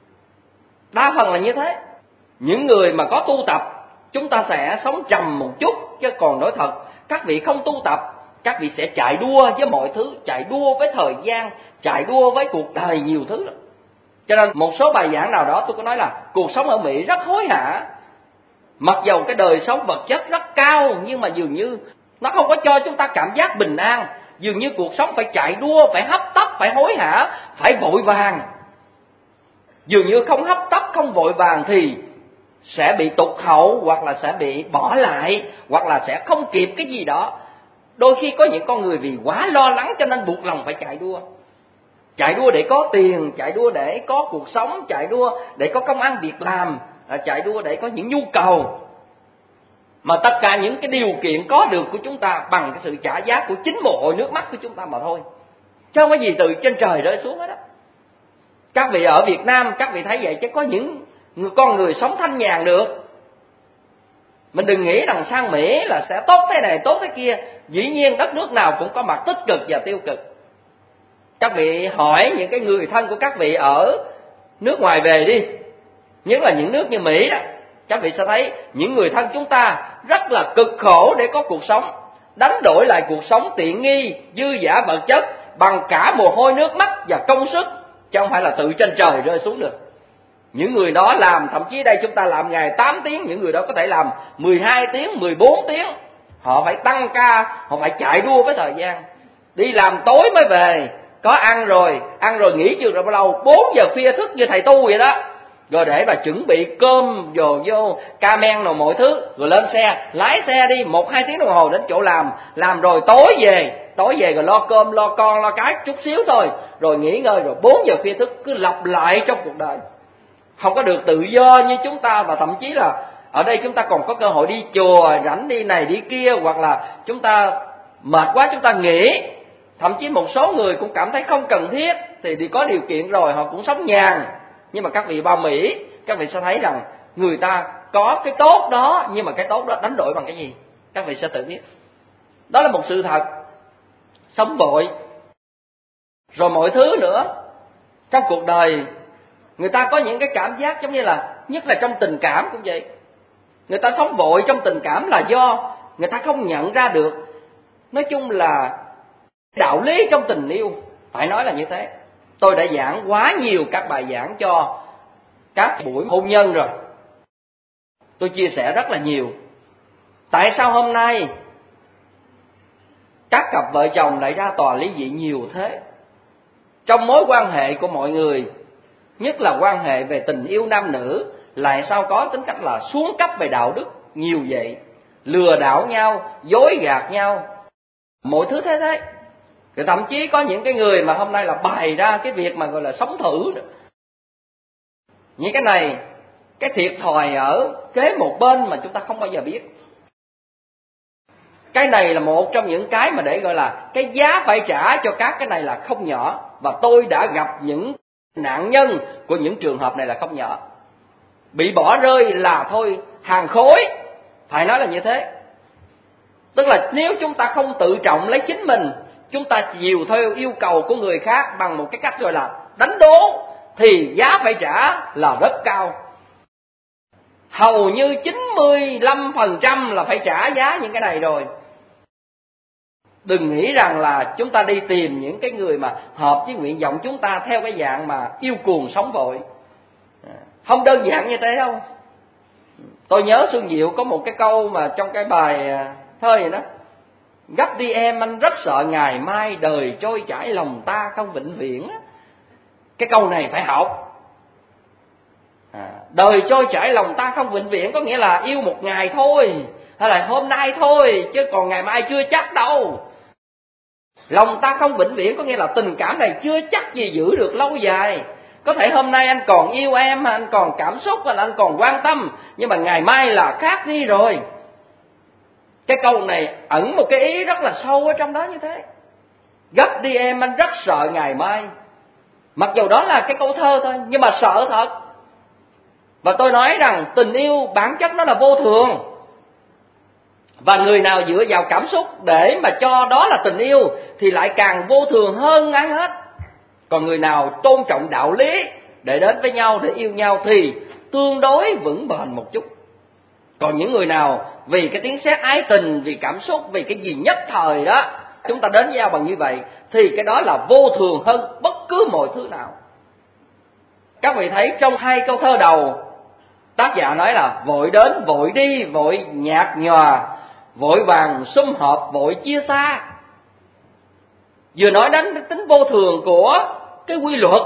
Đa phần là như thế. Những người mà có tu tập, chúng ta sẽ sống trầm một chút, chứ còn nói thật, các vị không tu tập, các vị sẽ chạy đua với mọi thứ, chạy đua với thời gian, chạy đua với cuộc đời nhiều thứ lắm. Cho nên một số bài giảng nào đó tôi có nói là cuộc sống ở Mỹ rất hối hả. Mặc dầu cái đời sống vật chất rất cao, nhưng mà dường như nó không có cho chúng ta cảm giác bình an. Dường như cuộc sống phải chạy đua, phải hấp tấp, phải hối hả, phải vội vàng. Dường như không hấp tấp, không vội vàng thì sẽ bị tụt hậu, hoặc là sẽ bị bỏ lại, hoặc là sẽ không kịp cái gì đó. Đôi khi có những con người vì quá lo lắng cho nên buộc lòng phải chạy đua. Chạy đua để có tiền, chạy đua để có cuộc sống, chạy đua để có công ăn việc làm, chạy đua để có những nhu cầu. Mà tất cả những cái điều kiện có được của chúng ta bằng cái sự trả giá của chính mồ hôi nước mắt của chúng ta mà thôi, chứ không có gì từ trên trời rơi xuống hết đó. Các vị ở Việt Nam, các vị thấy vậy chứ có những con người sống thanh nhàn được. Mình đừng nghĩ rằng sang Mỹ là sẽ tốt thế này, tốt thế kia. Dĩ nhiên đất nước nào cũng có mặt tích cực và tiêu cực. Các vị hỏi những cái người thân của các vị ở nước ngoài về đi, nhất là những nước như Mỹ đó, các vị sẽ thấy những người thân chúng ta rất là cực khổ để có cuộc sống, đánh đổi lại cuộc sống tiện nghi, dư dả vật chất bằng cả mồ hôi nước mắt và công sức, chứ không phải là tự trên trời rơi xuống được. Những người đó làm, thậm chí đây chúng ta làm ngày tám tiếng, những người đó có thể làm mười hai tiếng, mười bốn tiếng. Họ phải tăng ca, họ phải chạy đua với thời gian. Đi làm tối mới về, có ăn rồi, ăn rồi nghỉ chưa rồi bao lâu, bốn giờ khuya thức như thầy tu vậy đó. Rồi để mà chuẩn bị cơm, rồi vô ca men rồi mọi thứ, rồi lên xe, lái xe đi một hai tiếng đồng hồ đến chỗ làm, làm rồi tối về, tối về rồi lo cơm, lo con, lo cái chút xíu thôi, rồi nghỉ ngơi, rồi bốn giờ khuya thức, cứ lặp lại trong cuộc đời. Không có được tự do như chúng ta, và thậm chí là ở đây chúng ta còn có cơ hội đi chùa, rảnh đi này đi kia, hoặc là chúng ta mệt quá chúng ta nghỉ. Thậm chí một số người cũng cảm thấy không cần thiết thì đi có điều kiện rồi họ cũng sống nhàn. Nhưng mà các vị bao Mỹ, các vị sẽ thấy rằng người ta có cái tốt đó, nhưng mà cái tốt đó đánh đổi bằng cái gì? Các vị sẽ tự biết. Đó là một sự thật. Sống vội. Rồi mọi thứ nữa. Trong cuộc đời, người ta có những cái cảm giác giống như là, nhất là trong tình cảm cũng vậy. Người ta sống vội trong tình cảm là do người ta không nhận ra được. Nói chung là đạo lý trong tình yêu, phải nói là như thế. Tôi đã giảng quá nhiều các bài giảng cho các buổi hôn nhân rồi. Tôi chia sẻ rất là nhiều. Tại sao hôm nay các cặp vợ chồng lại ra tòa ly dị nhiều thế? Trong mối quan hệ của mọi người, nhất là quan hệ về tình yêu nam nữ, lại sao có tính cách là xuống cấp về đạo đức nhiều vậy? Lừa đảo nhau, dối gạt nhau, mọi thứ thế thế. Rồi thậm chí có những cái người mà hôm nay là bày ra cái việc mà gọi là sống thử nữa. Những cái này, cái thiệt thòi ở kế một bên mà chúng ta không bao giờ biết. Cái này là một trong những cái mà để gọi là cái giá phải trả cho các cái này là không nhỏ. Và tôi đã gặp những nạn nhân của những trường hợp này là không nhỏ. Bị bỏ rơi là thôi hàng khối, phải nói là như thế. Tức là nếu chúng ta không tự trọng lấy chính mình, chúng ta chiều theo yêu cầu của người khác bằng một cái cách gọi là đánh đố, thì giá phải trả là rất cao. Hầu như chín mươi lăm phần trăm là phải trả giá những cái này rồi. Đừng nghĩ rằng là chúng ta đi tìm những cái người mà hợp với nguyện vọng chúng ta theo cái dạng mà yêu cuồng sống vội. Không đơn giản như thế đâu. Tôi nhớ Xuân Diệu có một cái câu mà trong cái bài thơ gì đó: gấp đi em, anh rất sợ ngày mai, đời trôi chảy lòng ta không vĩnh viễn. Cái câu này phải học. À, đời trôi chảy lòng ta không vĩnh viễn có nghĩa là yêu một ngày thôi, hay là hôm nay thôi, chứ còn ngày mai chưa chắc đâu. Lòng ta không vĩnh viễn có nghĩa là tình cảm này chưa chắc gì giữ được lâu dài. Có thể hôm nay anh còn yêu em, anh còn cảm xúc, anh còn quan tâm, nhưng mà ngày mai là khác đi rồi. Cái câu này ẩn một cái ý rất là sâu ở trong đó như thế. Gấp đi em, anh rất sợ ngày mai. Mặc dù đó là cái câu thơ thôi, nhưng mà sợ thật. Và tôi nói rằng tình yêu bản chất nó là vô thường. Và người nào dựa vào cảm xúc để mà cho đó là tình yêu thì lại càng vô thường hơn ai hết. Còn người nào tôn trọng đạo lý để đến với nhau, để yêu nhau thì tương đối vững bền một chút. Còn những người nào vì cái tiếng sét ái tình, vì cảm xúc, vì cái gì nhất thời đó, chúng ta đến với nhau bằng như vậy, thì cái đó là vô thường hơn bất cứ mọi thứ nào. Các vị thấy trong hai câu thơ đầu, tác giả nói là vội đến, vội đi, vội nhạt nhòa, vội vàng sum họp, vội chia xa. Vừa nói đến cái tính vô thường của cái quy luật,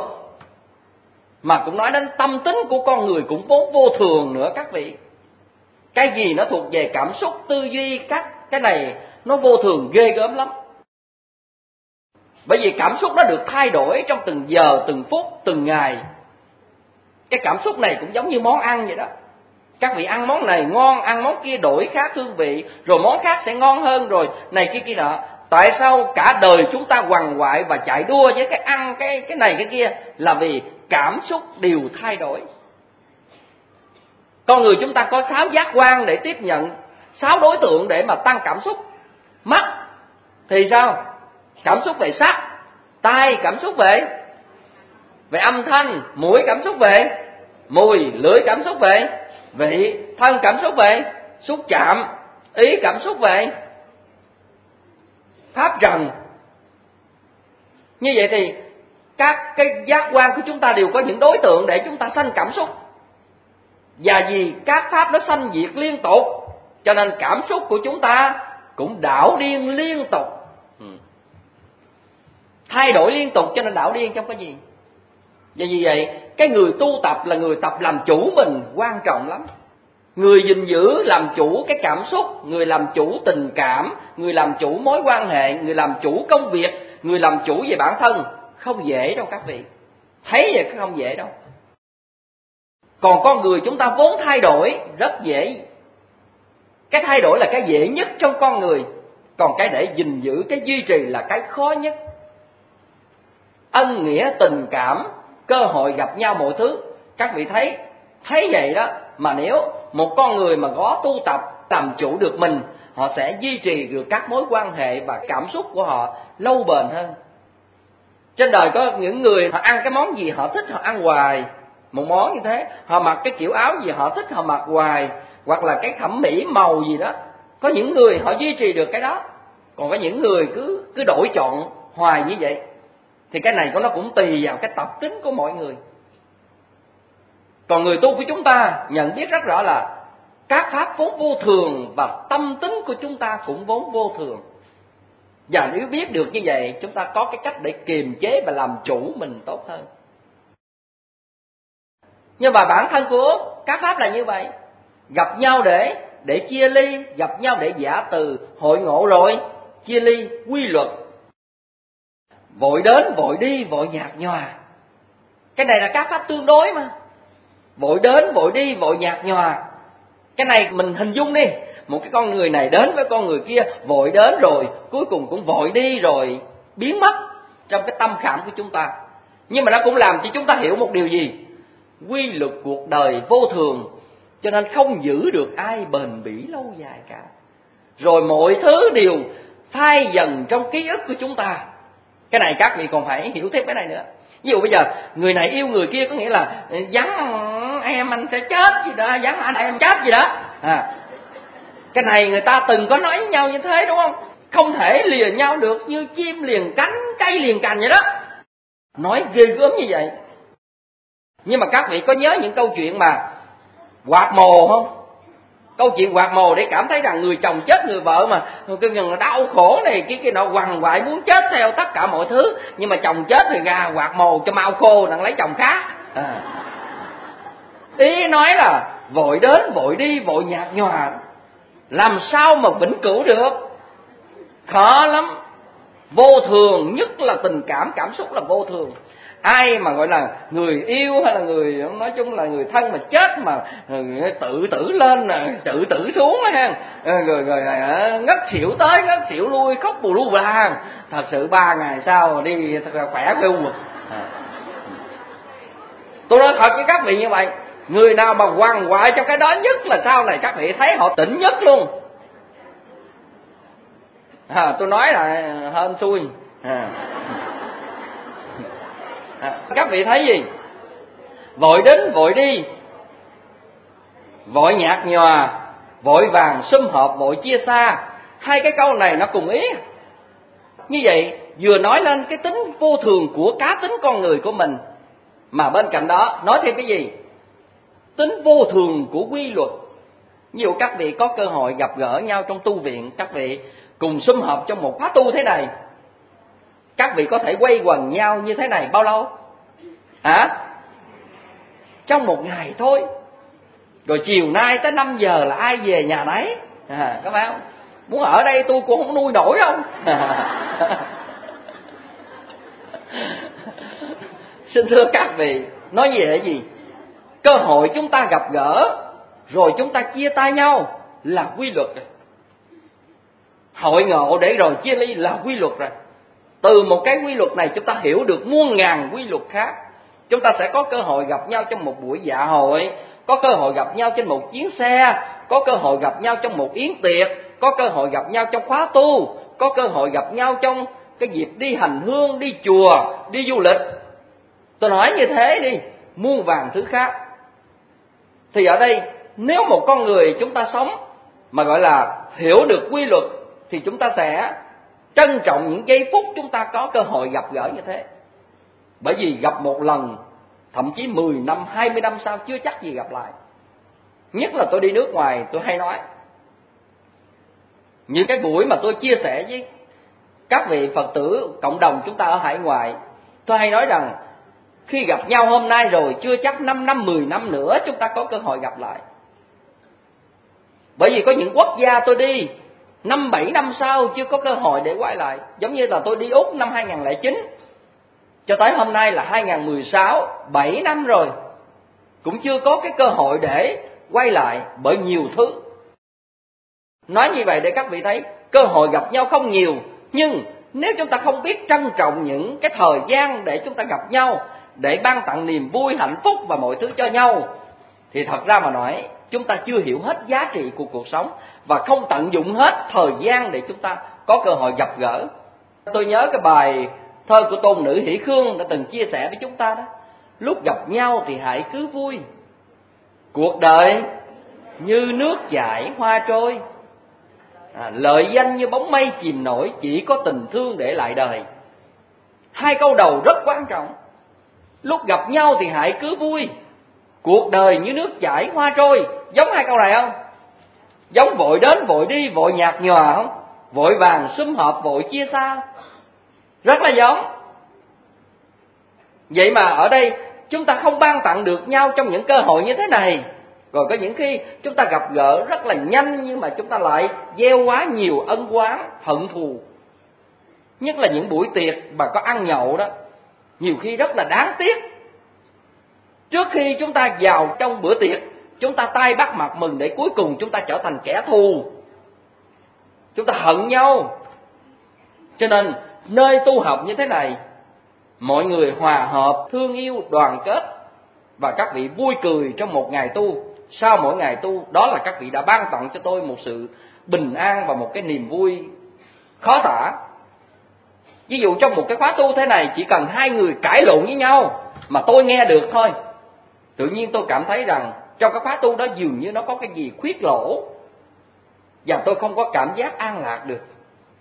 mà cũng nói đến tâm tính của con người cũng vốn vô thường nữa các vị. Cái gì nó thuộc về cảm xúc, tư duy, các cái này nó vô thường ghê gớm lắm. Bởi vì cảm xúc nó được thay đổi trong từng giờ, từng phút, từng ngày. Cái cảm xúc này cũng giống như món ăn vậy đó. Các vị ăn món này ngon, ăn món kia đổi khác hương vị, rồi món khác sẽ ngon hơn, rồi này kia kia nọ. Tại sao cả đời chúng ta quằn quại và chạy đua với cái ăn cái cái này cái kia? Là vì cảm xúc đều thay đổi. Con người chúng ta có sáu giác quan để tiếp nhận, sáu đối tượng để mà tăng cảm xúc. Mắt thì sao? Cảm xúc về sắc. Tai cảm xúc về về âm thanh. Mũi cảm xúc về mùi. Lưỡi cảm xúc về vị. Thân cảm xúc về xúc chạm. Ý cảm xúc về pháp trần. Như vậy thì các cái giác quan của chúng ta đều có những đối tượng để chúng ta sanh cảm xúc. Và vì các pháp nó sanh diệt liên tục, cho nên cảm xúc của chúng ta cũng đảo điên liên tục. ừ. Thay đổi liên tục cho nên đảo điên trong cái gì? Và vì vậy cái người tu tập là người tập làm chủ mình quan trọng lắm. Người gìn giữ làm chủ cái cảm xúc, người làm chủ tình cảm, người làm chủ mối quan hệ, người làm chủ công việc, người làm chủ về bản thân không dễ đâu các vị. Thấy vậy không dễ đâu. Còn con người chúng ta vốn thay đổi rất dễ. Cái thay đổi là cái dễ nhất trong con người. Còn cái để gìn giữ, cái duy trì là cái khó nhất. Ân nghĩa, tình cảm, cơ hội gặp nhau mọi thứ. Các vị thấy, thấy vậy đó. Mà nếu một con người mà có tu tập, làm chủ được mình, họ sẽ duy trì được các mối quan hệ và cảm xúc của họ lâu bền hơn. Trên đời có những người họ ăn cái món gì họ thích họ ăn hoài. Một món như thế, họ mặc cái kiểu áo gì họ thích họ mặc hoài. Hoặc là cái thẩm mỹ màu gì đó. Có những người họ duy trì được cái đó. Còn có những người cứ cứ đổi chọn hoài như vậy. Thì cái này của nó cũng tùy vào cái tập tính của mọi người. Còn người tu của chúng ta nhận biết rất rõ là các pháp vốn vô thường và tâm tính của chúng ta cũng vốn vô thường. Và nếu biết được như vậy, chúng ta có cái cách để kiềm chế và làm chủ mình tốt hơn. Nhưng mà bản thân của các pháp là như vậy. Gặp nhau để để chia ly, gặp nhau để giả từ, hội ngộ rồi chia ly, quy luật. Vội đến, vội đi, vội nhạt nhòa. Cái này là các pháp tương đối mà. Vội đến, vội đi, vội nhạt nhòa. Cái này mình hình dung đi. Một cái con người này đến với con người kia, vội đến rồi cuối cùng cũng vội đi rồi biến mất trong cái tâm khảm của chúng ta. Nhưng mà nó cũng làm cho chúng ta hiểu một điều gì? Quy luật cuộc đời vô thường, cho nên không giữ được ai bền bỉ lâu dài cả. Rồi mọi thứ đều phai dần trong ký ức của chúng ta. Cái này các vị còn phải hiểu thêm cái này nữa. Ví dụ bây giờ người này yêu người kia có nghĩa là vắng em anh sẽ chết gì đó, vắng anh em chết gì đó. À, cái này người ta từng có nói với nhau như thế đúng không? không thể lìa nhau được, như chim liền cánh, cây liền cành vậy đó. Nói ghê gớm như vậy. Nhưng mà các vị có nhớ những câu chuyện mà quạt mồ không? Câu chuyện quạt mồ để cảm thấy rằng người chồng chết người vợ mà cái người đau khổ này cái cái nọ quằn quại muốn chết theo tất cả mọi thứ, nhưng mà chồng chết thì ra quạt mồ cho mau khô đặng lấy chồng khác. À. Ý nói là vội đến vội đi, vội nhạt nhòa, làm sao mà vĩnh cửu được? Khó lắm. Vô thường, nhất là tình cảm, cảm xúc là vô thường. Ai mà gọi là người yêu hay là người nói chung là người thân mà chết mà tự tử lên tự tử xuống ha, rồi rồi ngất xỉu tới ngất xỉu lui, khóc bù lu bà, thật sự ba ngày sau đi khỏe kêu mà. À. Tôi nói thật với các vị như vậy, người nào mà quằn quại trong cái đó nhất là sau này các vị thấy họ tỉnh nhất luôn. À, tôi nói là hên xui. À. À, các vị thấy gì? Vội đến vội đi, vội nhạt nhòa, vội vàng sum họp, vội chia xa. Hai cái câu này nó cùng ý. Như vậy vừa nói lên cái tính vô thường của cá tính con người của mình, mà bên cạnh đó nói thêm cái gì? Tính vô thường của quy luật. Ví dụ các vị có cơ hội gặp gỡ nhau trong tu viện, các vị cùng sum họp trong một khóa tu thế này, các vị có thể quay quần nhau như thế này bao lâu? Hả? Trong một ngày thôi. Rồi chiều nay tới năm giờ là ai về nhà nấy. À, các bạn muốn ở đây tôi cũng không nuôi nổi đâu. Xin thưa các vị, nói gì là gì? Cơ hội chúng ta gặp gỡ rồi chúng ta chia tay nhau là quy luật rồi. Hội ngộ để rồi chia ly là quy luật rồi. Từ một cái quy luật này chúng ta hiểu được muôn ngàn quy luật khác. Chúng ta sẽ có cơ hội gặp nhau trong một buổi dạ hội, có cơ hội gặp nhau trên một chuyến xe, có cơ hội gặp nhau trong một yến tiệc, có cơ hội gặp nhau trong khóa tu, có cơ hội gặp nhau trong cái dịp đi hành hương, đi chùa, đi du lịch. Tôi nói như thế đi, muôn vàn thứ khác. Thì ở đây nếu một con người chúng ta sống mà gọi là hiểu được quy luật thì chúng ta sẽ trân trọng những giây phút chúng ta có cơ hội gặp gỡ như thế. Bởi vì gặp một lần, thậm chí mười năm, hai mươi năm sau chưa chắc gì gặp lại. Nhất là tôi đi nước ngoài, tôi hay nói, những cái buổi mà tôi chia sẻ với các vị Phật tử cộng đồng chúng ta ở hải ngoại, tôi hay nói rằng khi gặp nhau hôm nay rồi chưa chắc năm năm, mười năm nữa chúng ta có cơ hội gặp lại. Bởi vì có những quốc gia tôi đi năm bảy năm sau chưa có cơ hội để quay lại. Giống như là tôi đi Úc năm hai không không chín cho tới hôm nay là hai không một sáu, bảy năm rồi, cũng chưa có cái cơ hội để quay lại bởi nhiều thứ. Nói như vậy để các vị thấy cơ hội gặp nhau không nhiều, nhưng nếu chúng ta không biết trân trọng những cái thời gian để chúng ta gặp nhau, để ban tặng niềm vui, hạnh phúc và mọi thứ cho nhau, thì thật ra mà nói chúng ta chưa hiểu hết giá trị của cuộc sống và không tận dụng hết thời gian để chúng ta có cơ hội gặp gỡ. Tôi nhớ cái bài thơ của tôn nữ Hỷ Khương đã từng chia sẻ với chúng ta đó: lúc gặp nhau thì hãy cứ vui, cuộc đời như nước chảy hoa trôi, à, lợi danh như bóng mây chìm nổi, chỉ có tình thương để lại đời. Hai câu đầu rất quan trọng. Lúc gặp nhau thì hãy cứ vui, cuộc đời như nước chảy hoa trôi. Giống hai câu này không? Giống vội đến vội đi, vội nhạt nhòa không? Vội vàng sum họp, vội chia xa. Rất là giống. Vậy mà ở đây chúng ta không ban tặng được nhau trong những cơ hội như thế này. Rồi có những khi chúng ta gặp gỡ rất là nhanh, nhưng mà chúng ta lại gieo quá nhiều ân oán, hận thù. Nhất là những buổi tiệc mà có ăn nhậu đó, nhiều khi rất là đáng tiếc. Trước khi chúng ta vào trong bữa tiệc, chúng ta tay bắt mặt mừng, để cuối cùng chúng ta trở thành kẻ thù, chúng ta hận nhau. Cho nên nơi tu học như thế này, mọi người hòa hợp, thương yêu, đoàn kết, và các vị vui cười trong một ngày tu. Sau mỗi ngày tu, đó là các vị đã ban tặng cho tôi một sự bình an và một cái niềm vui khó tả. Ví dụ trong một cái khóa tu thế này, chỉ cần hai người cãi lộn với nhau mà tôi nghe được thôi, tự nhiên tôi cảm thấy rằng trong cái khóa tu đó dường như nó có cái gì khuyết lỗ, và tôi không có cảm giác an lạc được.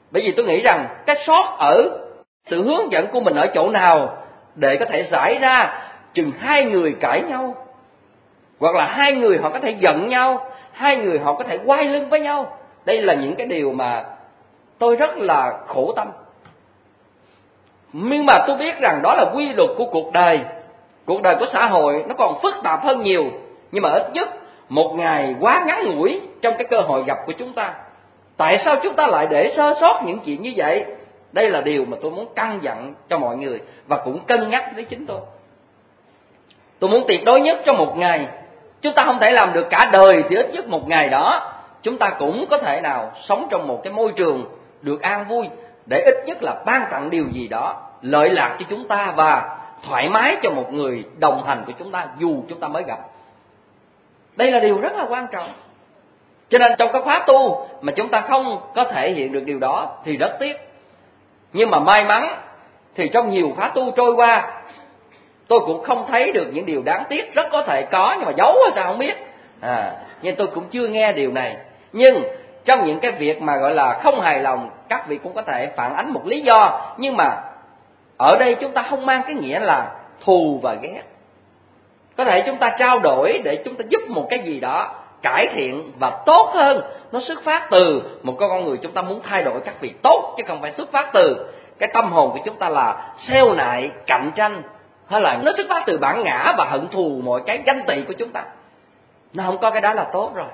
Bởi vì tôi nghĩ rằng cái sót ở sự hướng dẫn của mình ở chỗ nào để có thể giải ra chừng hai người cãi nhau, hoặc là hai người họ có thể giận nhau, hai người họ có thể quay lưng với nhau. Đây là những cái điều mà tôi rất là khổ tâm. Nhưng mà tôi biết rằng đó là quy luật của cuộc đời. Cuộc đời của xã hội nó còn phức tạp hơn nhiều. Nhưng mà ít nhất một ngày quá ngắn ngủi trong cái cơ hội gặp của chúng ta. Tại sao chúng ta lại để sơ sót những chuyện như vậy? Đây là điều mà tôi muốn căn dặn cho mọi người và cũng cân nhắc với chính tôi. Tôi muốn tuyệt đối nhất trong một ngày. Chúng ta không thể làm được cả đời, thì ít nhất một ngày đó chúng ta cũng có thể nào sống trong một cái môi trường được an vui, để ít nhất là ban tặng điều gì đó lợi lạc cho chúng ta và thoải mái cho một người đồng hành của chúng ta dù chúng ta mới gặp. Đây là điều rất là quan trọng. Cho nên trong cái khóa tu mà chúng ta không có thể hiện được điều đó thì rất tiếc. Nhưng mà may mắn thì trong nhiều khóa tu trôi qua, tôi cũng không thấy được những điều đáng tiếc. Rất có thể có nhưng mà giấu hay sao không biết. À, nhưng tôi cũng chưa nghe điều này. Nhưng trong những cái việc mà gọi là không hài lòng, các vị cũng có thể phản ánh một lý do. Nhưng mà ở đây chúng ta không mang cái nghĩa là thù và ghét. Có thể chúng ta trao đổi để chúng ta giúp một cái gì đó cải thiện và tốt hơn. Nó xuất phát từ một con người chúng ta muốn thay đổi các vị tốt, chứ không phải xuất phát từ cái tâm hồn của chúng ta là xeo nại, cạnh tranh, hay là nó xuất phát từ bản ngã và hận thù mọi cái ganh tị của chúng ta. Nó không có cái đó là tốt rồi.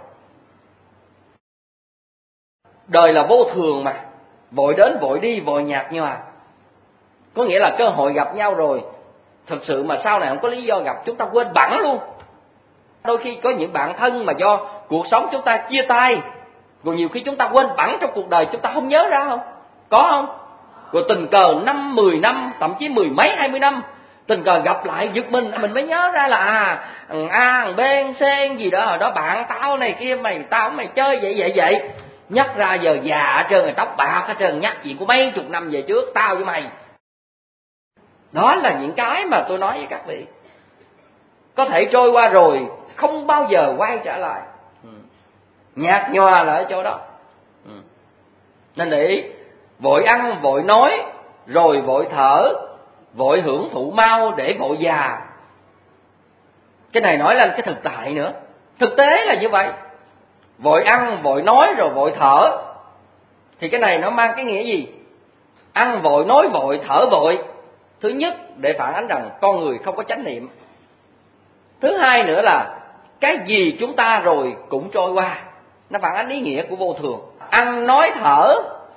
Đời là vô thường mà, vội đến vội đi, vội nhạt nhòa. Có nghĩa là cơ hội gặp nhau rồi, thực sự mà sau này không có lý do gặp, chúng ta quên bẵng luôn. Đôi khi có những bạn thân mà do cuộc sống chúng ta chia tay, rồi nhiều khi chúng ta quên bẵng trong cuộc đời, chúng ta không nhớ ra không? Có không? Rồi tình cờ năm, mười năm, thậm chí mười mấy, hai mươi năm, tình cờ gặp lại giật mình, mình mới nhớ ra là à, thằng A, thằng B, thằng C gì đó, hồi đó bạn tao này kia, mày tao mày chơi vậy vậy vậy. Nhắc ra giờ già hết trơn rồi, tóc bạc hết trơn, nhắc chuyện của mấy chục năm về trước, tao với mày. Đó là những cái mà tôi nói với các vị. Có thể trôi qua rồi, không bao giờ quay trở lại. Nhạt nhòa là ở chỗ đó. Nên để ý, vội ăn, vội nói, rồi vội thở, vội hưởng thụ mau để vội già. Cái này nói lên cái thực tại nữa. Thực tế là như vậy. Vội ăn, vội nói, rồi vội thở. Thì cái này nó mang cái nghĩa gì? Ăn vội, nói vội, thở vội. Thứ nhất, để phản ánh rằng con người không có chánh niệm. Thứ hai nữa là cái gì chúng ta rồi cũng trôi qua. Nó phản ánh ý nghĩa của vô thường. Ăn, nói, thở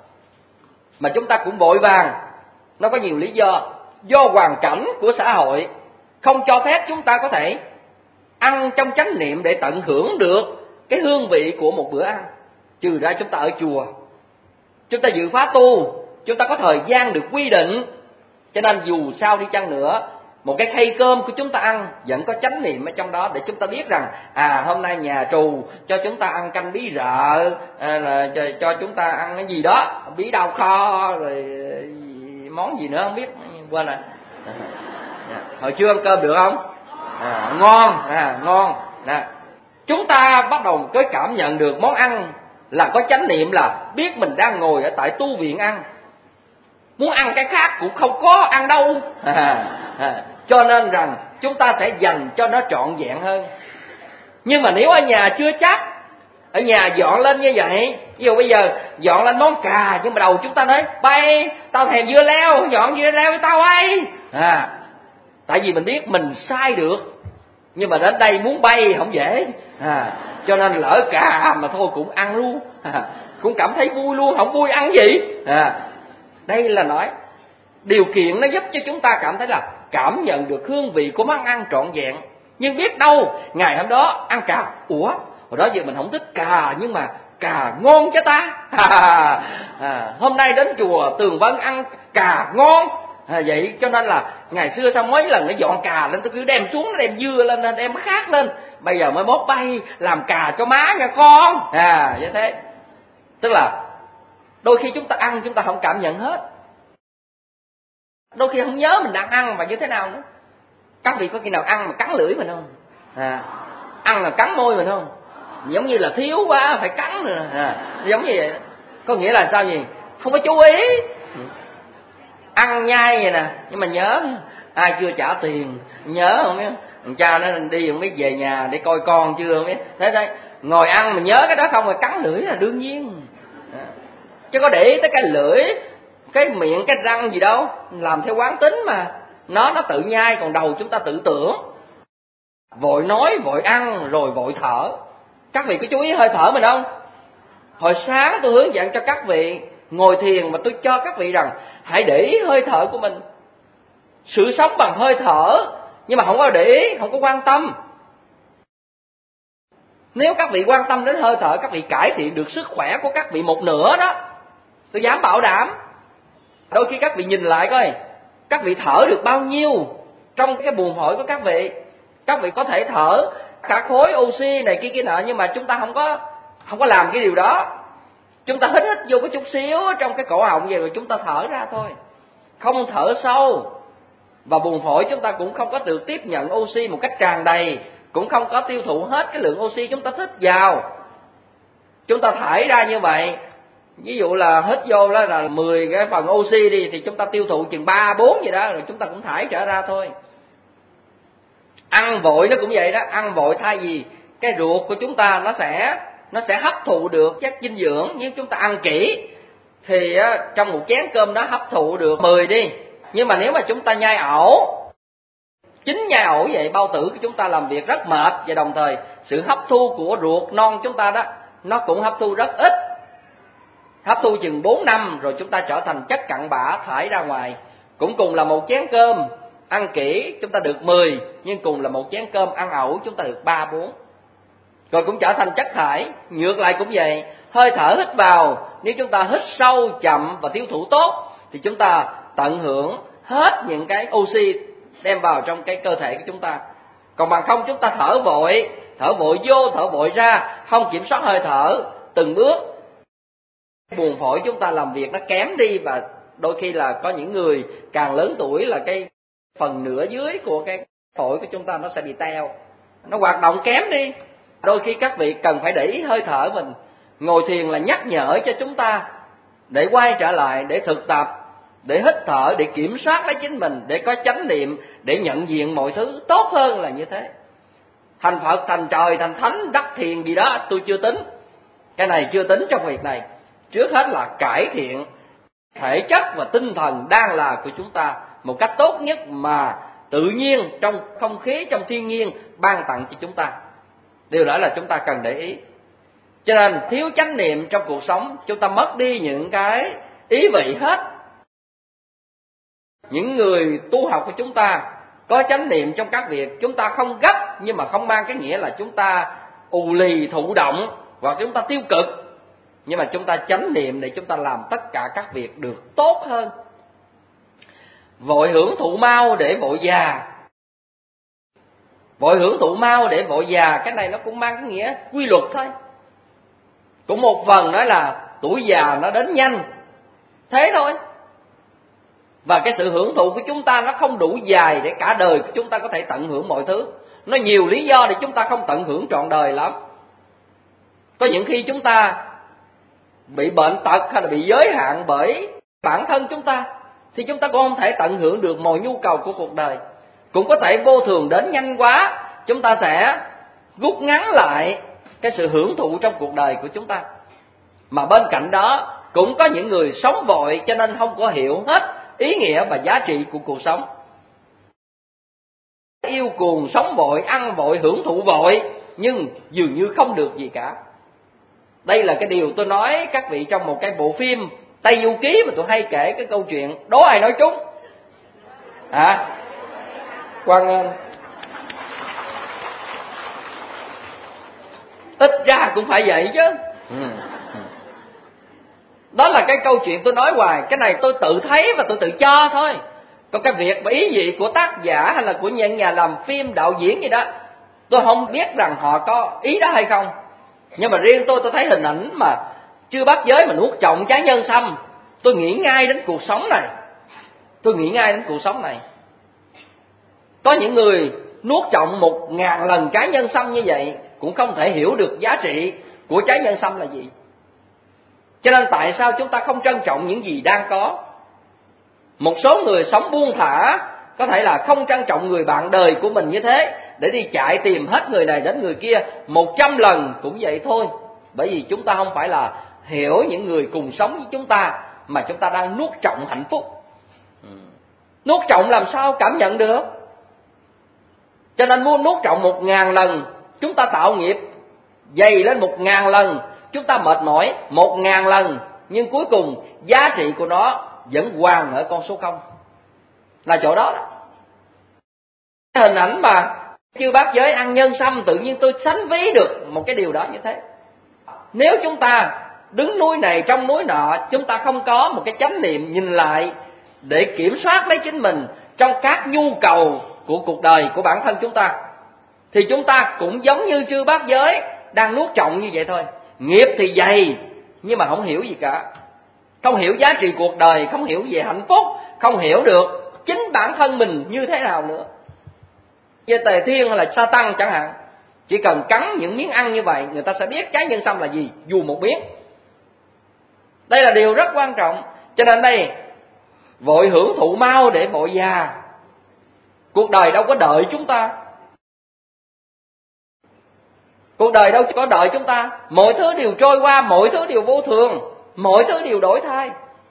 mà chúng ta cũng vội vàng. Nó có nhiều lý do. Do hoàn cảnh của xã hội không cho phép chúng ta có thể ăn trong chánh niệm để tận hưởng được cái hương vị của một bữa ăn. Trừ ra chúng ta ở chùa, chúng ta dự khóa tu, chúng ta có thời gian được quy định. Cho nên dù sao đi chăng nữa, một cái khay cơm của chúng ta ăn vẫn có chánh niệm ở trong đó, để chúng ta biết rằng à hôm nay nhà trù cho chúng ta ăn canh bí rợ, à, là cho, cho chúng ta ăn cái gì đó, bí đau kho, rồi món gì nữa không biết, quên rồi. À, hồi trưa ăn cơm được không? À, ngon, à, ngon. À, chúng ta bắt đầu cái cảm nhận được món ăn là có chánh niệm, là biết mình đang ngồi ở tại tu viện ăn. Muốn ăn cái khác cũng không có ăn đâu. À, à, cho nên rằng chúng ta sẽ dành cho nó trọn vẹn hơn. Nhưng mà nếu ở nhà chưa chắc, ở nhà dọn lên như vậy, ví dụ bây giờ dọn lên món cà, nhưng mà đầu chúng ta nói bay, tao thèm dưa leo, dọn dưa leo với tao ấy. À, tại vì mình biết mình sai được, nhưng mà đến đây muốn bay không dễ. À, cho nên lỡ cà mà thôi cũng ăn luôn. À, cũng cảm thấy vui luôn, không vui ăn gì. À, đây là nói điều kiện nó giúp cho chúng ta cảm thấy là cảm nhận được hương vị của món ăn trọn vẹn. Nhưng biết đâu ngày hôm đó ăn cà, ủa hồi đó giờ mình không thích cà, nhưng mà cà ngon chứ ta. À, à, hôm nay đến chùa Tường Vân ăn cà ngon. À, vậy cho nên là ngày xưa sau mấy lần nó dọn cà lên, tôi cứ đem xuống, nó đem dưa lên, đem khác lên. Bây giờ mới mốt bay làm cà cho má nha con. À, vậy thế. Tức là đôi khi chúng ta ăn chúng ta không cảm nhận hết. Đôi khi không nhớ mình đang ăn và như thế nào nữa. Các vị có khi nào ăn mà cắn lưỡi mình không? À, ăn là cắn môi mình không? Giống như là thiếu quá phải cắn nữa. À, giống như vậy. Có nghĩa là sao gì? không có chú ý. Ăn nhai vậy nè, nhưng mà nhớ ai chưa trả tiền, nhớ không biết cha nó đi không biết về nhà để coi con chưa không biết. Thế thế ngồi ăn mà nhớ cái đó không, rồi cắn lưỡi là đương nhiên. Chứ có để ý tới cái lưỡi, cái miệng, cái răng gì đâu, làm theo quán tính mà. Nó nó tự nhai, còn đầu chúng ta tự tưởng. Vội nói, vội ăn, rồi vội thở. Các vị có chú ý hơi thở mình không? Hồi sáng tôi hướng dẫn cho các vị ngồi thiền, mà tôi cho các vị rằng hãy để ý hơi thở của mình. Sự sống bằng hơi thở, nhưng mà không có để ý, không có quan tâm. Nếu các vị quan tâm đến hơi thở, các vị cải thiện được sức khỏe của các vị một nửa đó. Tôi dám bảo đảm. Đôi khi các vị nhìn lại coi, các vị thở được bao nhiêu trong cái buồng phổi của các vị. Các vị có thể thở cả khối oxy này kia kia nọ, nhưng mà chúng ta không có không có làm cái điều đó. Chúng ta hít hít vô cái chút xíu trong cái cổ họng vậy rồi chúng ta thở ra thôi. Không thở sâu. Và buồng phổi chúng ta cũng không có được tiếp nhận oxy một cách tràn đầy, cũng không có tiêu thụ hết cái lượng oxy chúng ta thích vào. Chúng ta thải ra như vậy, ví dụ là hít vô đó là mười cái phần oxy đi, thì chúng ta tiêu thụ chừng ba, bốn vậy đó, rồi chúng ta cũng thải trở ra thôi. Ăn vội nó cũng vậy đó, ăn vội thay vì cái ruột của chúng ta nó sẽ nó sẽ hấp thụ được chất dinh dưỡng. Nếu chúng ta ăn kỹ thì trong một chén cơm đó hấp thụ được mười đi. Nhưng mà nếu mà chúng ta nhai ẩu, chính nhai ẩu vậy, bao tử của chúng ta làm việc rất mệt, và đồng thời sự hấp thu của ruột non chúng ta đó, nó cũng hấp thu rất ít. Hấp thu chừng bốn năm rồi chúng ta trở thành chất cặn bã thải ra ngoài. Cũng cùng là một chén cơm, ăn kỹ chúng ta được mười, nhưng cùng là một chén cơm ăn ẩu chúng ta được ba, bốn. Rồi cũng trở thành chất thải. Ngược lại cũng vậy, hơi thở hít vào, nếu chúng ta hít sâu, chậm và tiêu thụ tốt, thì chúng ta tận hưởng hết những cái oxy đem vào trong cái cơ thể của chúng ta. Còn bằng không chúng ta thở vội, thở vội vô, thở vội ra, không kiểm soát hơi thở từng bước, buồng phổi chúng ta làm việc nó kém đi. Và đôi khi là có những người càng lớn tuổi là cái phần nửa dưới của cái phổi của chúng ta nó sẽ bị teo, nó hoạt động kém đi. Đôi khi các vị cần phải để ý hơi thở mình. Ngồi thiền là nhắc nhở cho chúng ta để quay trở lại, để thực tập, để hít thở, để kiểm soát lấy chính mình, để có chánh niệm, để nhận diện mọi thứ tốt hơn là như thế. Thành Phật, thành trời, thành thánh, đắc thiền gì đó tôi chưa tính. Cái này chưa tính trong việc này. Trước hết là cải thiện thể chất và tinh thần đang là của chúng ta một cách tốt nhất mà tự nhiên trong không khí, trong thiên nhiên ban tặng cho chúng ta. Điều đó là chúng ta cần để ý. Cho nên thiếu chánh niệm trong cuộc sống, chúng ta mất đi những cái ý vị hết. Những người tu học của chúng ta có chánh niệm trong các việc, chúng ta không gấp, nhưng mà không mang cái nghĩa là chúng ta ù lì thụ động hoặc chúng ta tiêu cực. Nhưng mà chúng ta chánh niệm để chúng ta làm tất cả các việc được tốt hơn. Vội hưởng thụ mau để vội già. Vội hưởng thụ mau để vội già, cái này nó cũng mang cái nghĩa quy luật thôi. Cũng một phần nói là tuổi già nó đến nhanh, thế thôi. Và cái sự hưởng thụ của chúng ta nó không đủ dài để cả đời của chúng ta có thể tận hưởng mọi thứ. Nó nhiều lý do để chúng ta không tận hưởng trọn đời lắm. Có những khi chúng ta bị bệnh tật hay là bị giới hạn bởi bản thân chúng ta, thì chúng ta cũng không thể tận hưởng được mọi nhu cầu của cuộc đời. Cũng có thể vô thường đến nhanh quá, chúng ta sẽ rút ngắn lại cái sự hưởng thụ trong cuộc đời của chúng ta. Mà bên cạnh đó cũng có những người sống vội cho nên không có hiểu hết ý nghĩa và giá trị của cuộc sống. Yêu cuồng, sống vội, ăn vội, hưởng thụ vội, nhưng dường như không được gì cả. Đây là cái điều tôi nói các vị trong một cái bộ phim Tây Du Ký mà tôi hay kể cái câu chuyện. Đố ai nói trúng? À, Quang Ngân. Ít ra cũng phải vậy chứ. Ừ. Đó là cái câu chuyện tôi nói hoài. Cái này tôi tự thấy và tôi tự cho thôi. Còn cái việc và ý gì của tác giả hay là của những nhà làm phim, đạo diễn gì đó, tôi không biết rằng họ có ý đó hay không. Nhưng mà riêng tôi, tôi thấy hình ảnh mà chưa bắt giới mà nuốt trọn trái nhân sâm, tôi nghĩ ngay đến cuộc sống này. Tôi nghĩ ngay đến cuộc sống này. Có những người nuốt trọn một ngàn lần trái nhân sâm như vậy cũng không thể hiểu được giá trị của trái nhân sâm là gì. Cho nên tại sao chúng ta không trân trọng những gì đang có? Một số người sống buông thả, có thể là không trân trọng người bạn đời của mình như thế, để đi chạy tìm hết người này đến người kia một trăm lần cũng vậy thôi. Bởi vì chúng ta không phải là hiểu những người cùng sống với chúng ta, mà chúng ta đang nuốt trọn hạnh phúc. Nuốt trọn làm sao cảm nhận được? Cho nên muốn nuốt trọn một ngàn lần, chúng ta tạo nghiệp dày lên một ngàn lần, chúng ta mệt mỏi một ngàn lần, nhưng cuối cùng giá trị của nó vẫn hoàn ở con số không, là chỗ đó đó. Hình ảnh mà chư bát giới ăn nhân sâm, tự nhiên tôi sánh ví được một cái điều đó như thế. Nếu chúng ta đứng núi này trong núi nọ, chúng ta không có một cái chánh niệm nhìn lại để kiểm soát lấy chính mình trong các nhu cầu của cuộc đời của bản thân chúng ta, thì chúng ta cũng giống như chư bát giới đang nuốt trọn như vậy thôi. Nghiệp thì dày nhưng mà không hiểu gì cả, không hiểu giá trị cuộc đời, không hiểu về hạnh phúc, không hiểu được chính bản thân mình như thế nào nữa. Như Tề Thiên hay là Sa Tăng chẳng hạn, chỉ cần cắn những miếng ăn như vậy, người ta sẽ biết trái nhân sâm là gì, dù một miếng. Đây là điều rất quan trọng. Cho nên đây, vội hưởng thụ mau để vội già. Cuộc đời đâu có đợi chúng ta. Cuộc đời đâu có đợi chúng ta. Mọi thứ đều trôi qua, mọi thứ đều vô thường, mọi thứ đều đổi thay.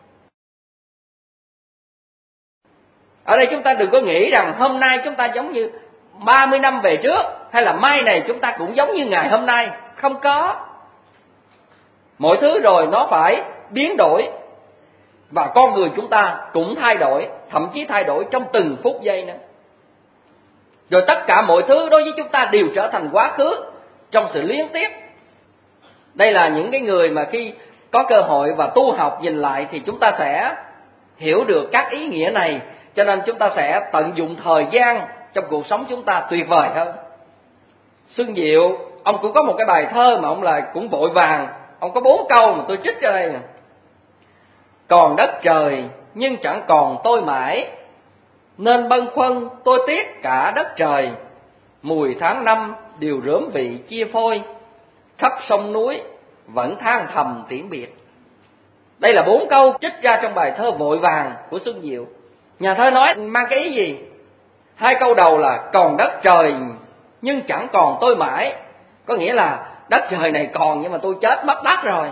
Ở đây chúng ta đừng có nghĩ rằng hôm nay chúng ta giống như ba mươi năm về trước, hay là mai này chúng ta cũng giống như ngày hôm nay. Không có. Mọi thứ rồi nó phải biến đổi. Và con người chúng ta cũng thay đổi, thậm chí thay đổi trong từng phút giây nữa. Rồi tất cả mọi thứ đối với chúng ta đều trở thành quá khứ trong sự liên tiếp. Đây là những cái người mà khi có cơ hội và tu học nhìn lại thì chúng ta sẽ hiểu được các ý nghĩa này. Cho nên chúng ta sẽ tận dụng thời gian trong cuộc sống chúng ta tuyệt vời hơn. Xuân Diệu, ông cũng có một cái bài thơ mà ông là cũng vội vàng. Ông có bốn câu mà tôi trích ra đây nè. Còn đất trời nhưng chẳng còn tôi mãi, nên bâng khuâng tôi tiếc cả đất trời. Mùi tháng năm điều rớm vị chia phôi, khắp sông núi vẫn than thầm tiễn biệt. Đây là bốn câu trích ra trong bài thơ Vội Vàng của Xuân Diệu. Nhà thơ nói mang cái ý gì? Hai câu đầu là còn đất trời nhưng chẳng còn tôi mãi, có nghĩa là đất trời này còn nhưng mà tôi chết mất đất rồi.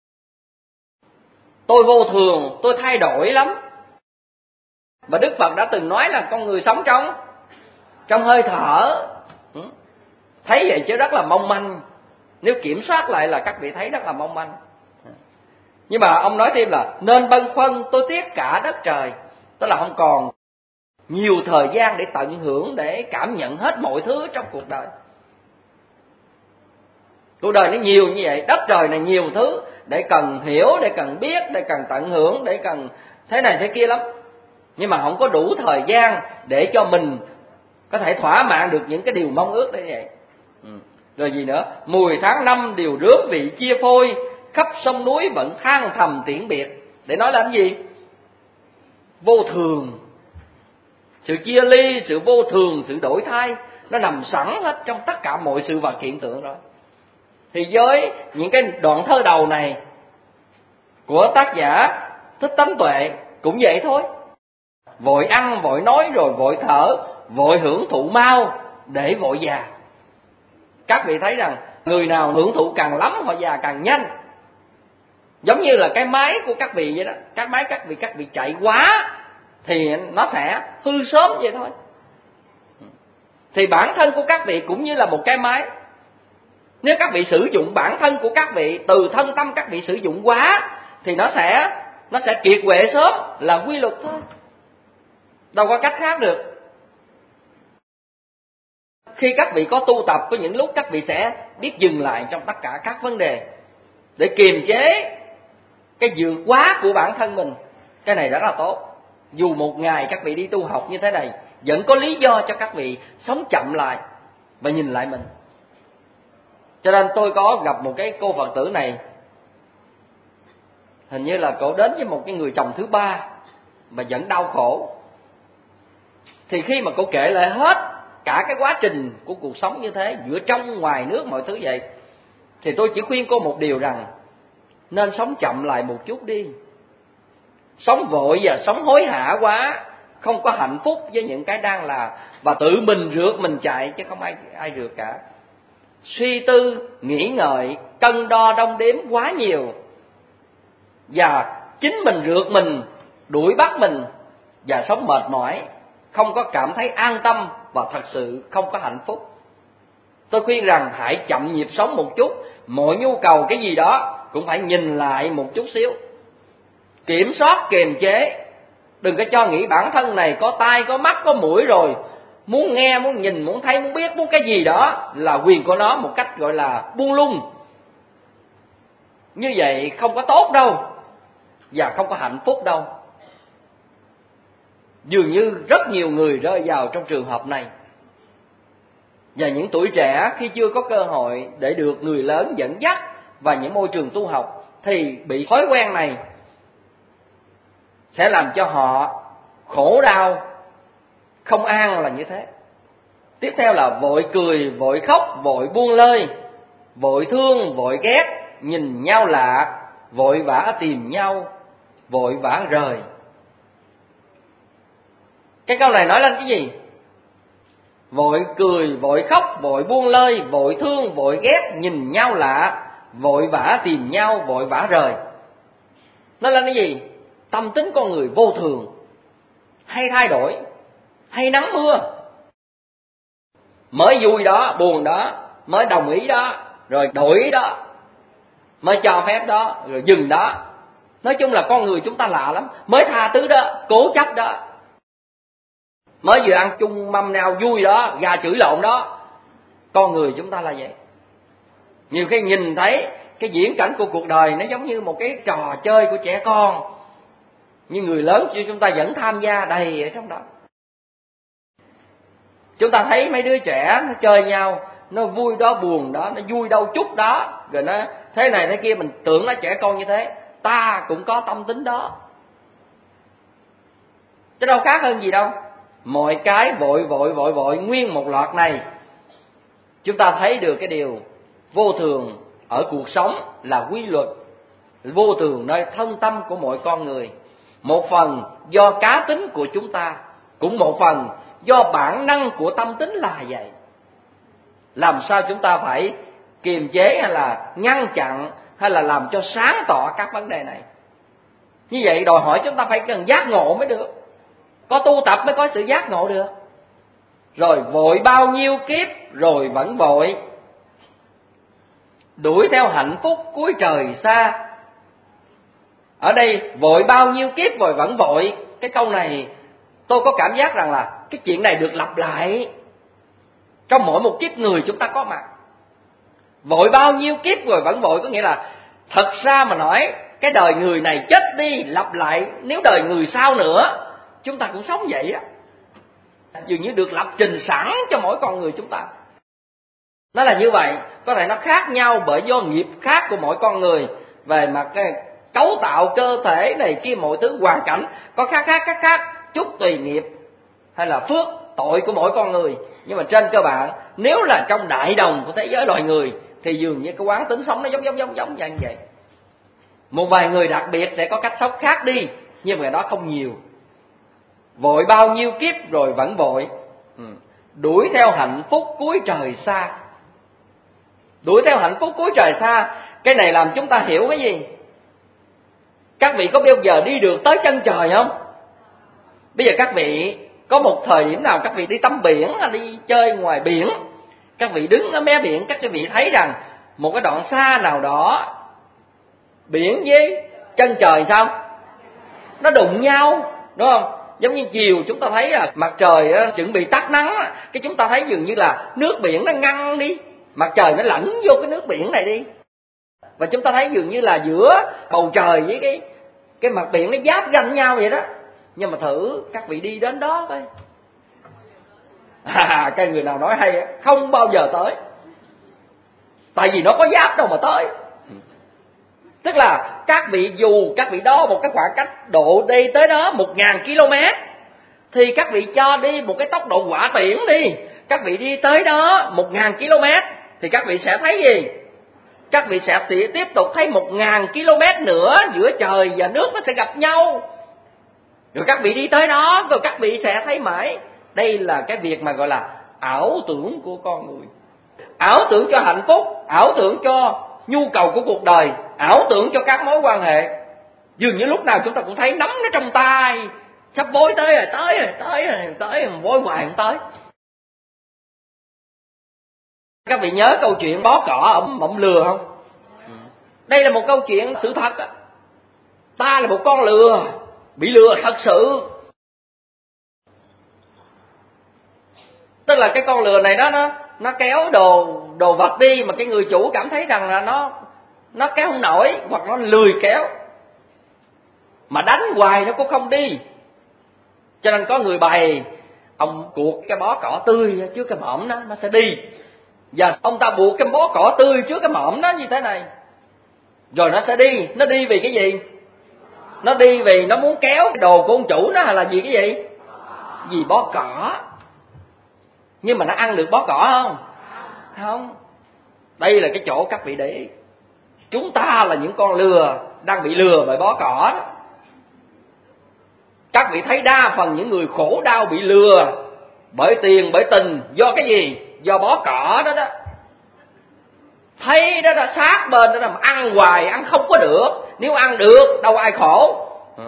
Tôi vô thường, tôi thay đổi lắm. Và Đức Phật đã từng nói là con người sống trong trong hơi thở. Thấy vậy chứ rất là mong manh. Nếu kiểm soát lại là các vị thấy rất là mong manh. Nhưng mà ông nói thêm là nên bâng khuâng tôi tiếc cả đất trời. Tức là không còn nhiều thời gian để tận hưởng, để cảm nhận hết mọi thứ trong cuộc đời. Cuộc đời nó nhiều như vậy, đất trời này nhiều thứ để cần hiểu, để cần biết, để cần tận hưởng, để cần thế này thế kia lắm. Nhưng mà không có đủ thời gian để cho mình có thể thỏa mãn được những cái điều mong ước như vậy. Ừ. Rồi gì nữa? Mùi tháng năm điều rớm vị chia phôi, khắp sông núi vẫn than thầm tiễn biệt. Để nói là cái gì? Vô thường. Sự chia ly, sự vô thường, sự đổi thay, nó nằm sẵn hết trong tất cả mọi sự vật hiện tượng rồi. Thì với những cái đoạn thơ đầu này của tác giả Thích Tánh Tuệ cũng vậy thôi. Vội ăn, vội nói, rồi vội thở, vội hưởng thụ mau để vội già. Các vị thấy rằng người nào hưởng thụ càng lắm họ già càng nhanh. Giống như là cái máy của các vị vậy đó. Các máy các vị các vị chạy quá thì nó sẽ hư sớm vậy thôi. Thì bản thân của các vị cũng như là một cái máy. Nếu các vị sử dụng bản thân của các vị, từ thân tâm các vị sử dụng quá, thì nó sẽ nó sẽ kiệt quệ sớm, là quy luật thôi. Đâu có cách khác được. Khi các vị có tu tập, có những lúc các vị sẽ biết dừng lại trong tất cả các vấn đề để kiềm chế cái vượt quá của bản thân mình. Cái này rất là tốt. Dù một ngày các vị đi tu học như thế này, vẫn có lý do cho các vị sống chậm lại và nhìn lại mình. Cho nên tôi có gặp một cái cô Phật tử này, hình như là cổ đến với một cái người chồng thứ ba mà vẫn đau khổ. Thì khi mà cô kể lại hết cả cái quá trình của cuộc sống như thế, giữa trong ngoài nước mọi thứ vậy, thì tôi chỉ khuyên cô một điều rằng nên sống chậm lại một chút đi. Sống vội và sống hối hả quá, không có hạnh phúc với những cái đang là, và tự mình rượt mình chạy chứ không ai ai rượt cả. Suy tư, nghĩ ngợi, cân đo đong đếm quá nhiều, và chính mình rượt mình, đuổi bắt mình, và sống mệt mỏi, không có cảm thấy an tâm và thật sự không có hạnh phúc. Tôi khuyên rằng hãy chậm nhịp sống một chút, mọi nhu cầu cái gì đó cũng phải nhìn lại một chút xíu, kiểm soát kiềm chế. Đừng có cho nghĩ bản thân này có tai có mắt có mũi rồi, muốn nghe muốn nhìn muốn thấy muốn biết muốn cái gì đó là quyền của nó, một cách gọi là buông lung. Như vậy không có tốt đâu, và không có hạnh phúc đâu. Dường như rất nhiều người rơi vào trong trường hợp này. Và những tuổi trẻ khi chưa có cơ hội để được người lớn dẫn dắt và những môi trường tu học thì bị thói quen này sẽ làm cho họ khổ đau, không an là như thế. Tiếp theo là vội cười, vội khóc, vội buông lơi, vội thương, vội ghét, nhìn nhau lạ, vội vã tìm nhau, vội vã rời. Cái câu này nói lên cái gì? Vội cười, vội khóc, vội buông lơi, vội thương, vội ghét, nhìn nhau lạ, vội vã tìm nhau, vội vã rời. Nói lên cái gì? Tâm tính con người vô thường, hay thay đổi, hay nắng mưa. Mới vui đó, buồn đó, mới đồng ý đó, rồi đổi ý đó, mới cho phép đó, rồi dừng đó. Nói chung là con người chúng ta lạ lắm. Mới tha thứ đó, cố chấp đó, mới vừa ăn chung mâm nào vui đó, gà chửi lộn đó. Con người chúng ta là vậy. Nhiều khi nhìn thấy cái diễn cảnh của cuộc đời nó giống như một cái trò chơi của trẻ con, nhưng người lớn chứ chúng ta vẫn tham gia đầy ở trong đó. Chúng ta thấy mấy đứa trẻ nó chơi nhau, nó vui đó buồn đó, nó vui đâu chút đó, rồi nó thế này thế kia, mình tưởng nó trẻ con như thế. Ta cũng có tâm tính đó, chứ đâu khác hơn gì đâu. Mọi cái vội vội vội vội nguyên một loạt này, chúng ta thấy được cái điều vô thường ở cuộc sống là quy luật, vô thường nơi thân tâm của mỗi con người. Một phần do cá tính của chúng ta, cũng một phần do bản năng của tâm tính là vậy. Làm sao chúng ta phải kiềm chế hay là ngăn chặn hay là làm cho sáng tỏ các vấn đề này. Như vậy đòi hỏi chúng ta phải cần giác ngộ mới được, có tu tập mới có sự giác ngộ được. Rồi vội bao nhiêu kiếp rồi vẫn vội, đuổi theo hạnh phúc cuối trời xa. Ở đây vội bao nhiêu kiếp rồi vẫn vội, cái câu này tôi có cảm giác rằng là cái chuyện này được lặp lại trong mỗi một kiếp người chúng ta có mặt. Vội bao nhiêu kiếp rồi vẫn vội có nghĩa là thật ra mà nói, cái đời người này chết đi lặp lại, nếu đời người sau nữa chúng ta cũng sống vậy đó. Dường như được lập trình sẵn cho mỗi con người chúng ta. Nó là như vậy. Có thể nó khác nhau bởi do nghiệp khác của mỗi con người, về mặt cái cấu tạo cơ thể này kia, mọi thứ hoàn cảnh có khác khác khác khác chút tùy nghiệp hay là phước tội của mỗi con người. Nhưng mà trên cơ bản, nếu là trong đại đồng của thế giới loài người thì dường như cái quán tính sống nó giống giống giống giống như vậy. Một vài người đặc biệt sẽ có cách sống khác đi, nhưng mà đó không nhiều. Vội bao nhiêu kiếp rồi vẫn vội, ừ. Đuổi theo hạnh phúc cuối trời xa. Đuổi theo hạnh phúc cuối trời xa, cái này làm chúng ta hiểu cái gì? Các vị có bao giờ đi được tới chân trời không? Bây giờ các vị có một thời điểm nào các vị đi tắm biển hay đi chơi ngoài biển, các vị đứng ở mé biển, các vị thấy rằng một cái đoạn xa nào đó, biển với chân trời sao? Nó đụng nhau, đúng không? Giống như chiều chúng ta thấy là mặt trời á, chuẩn bị tắt nắng, cái chúng ta thấy dường như là nước biển nó ngăn đi, mặt trời nó lẫn vô cái nước biển này đi. Và chúng ta thấy dường như là giữa bầu trời với cái cái mặt biển nó giáp ranh nhau vậy đó. Nhưng mà thử các vị đi đến đó coi. À, cái người nào nói hay, không bao giờ tới. Tại vì nó có giáp đâu mà tới. Tức là các vị dù các vị đo một cái khoảng cách độ đi tới đó một ngàn km, thì các vị cho đi một cái tốc độ hỏa tiễn đi, các vị đi tới đó một ngàn km thì các vị sẽ thấy gì? Các vị sẽ tiếp tục thấy một ngàn km nữa giữa trời và nước nó sẽ gặp nhau. Rồi các vị đi tới đó, rồi các vị sẽ thấy mãi. Đây là cái việc mà gọi là ảo tưởng của con người. Ảo tưởng cho hạnh phúc, ảo tưởng cho nhu cầu của cuộc đời, ảo tưởng cho các mối quan hệ. Dường như lúc nào chúng ta cũng thấy nắm nó trong tay, sắp bối tới rồi, tới rồi, tới rồi, tới rồi, bối hoài không tới. Các vị nhớ câu chuyện bó cỏ ổng ổng lừa không? Đây là một câu chuyện sự thật á. Ta là một con lừa, bị lừa thật sự. Tức là cái con lừa này nó nó nó kéo đồ đồ vật đi mà cái người chủ cảm thấy rằng là nó nó kéo không nổi, hoặc nó lười kéo, mà đánh hoài nó cũng không đi. Cho nên có người bày ông buộc cái bó cỏ tươi trước cái mõm nó nó sẽ đi, và ông ta buộc cái bó cỏ tươi trước cái mõm nó như thế này, rồi nó sẽ đi. Nó đi vì cái gì? Nó đi vì nó muốn kéo cái đồ của ông chủ nó, hay là vì cái gì? Vì bó cỏ. Nhưng mà nó ăn được bó cỏ không? Không. Đây là cái chỗ các vị để ý. Chúng ta là những con lừa đang bị lừa bởi bó cỏ đó. Các vị thấy đa phần những người khổ đau bị lừa bởi tiền, bởi tình, do cái gì? Do bó cỏ đó đó. Thấy đó là sát bên đó là mà ăn hoài, ăn không có được. Nếu ăn được đâu ai khổ.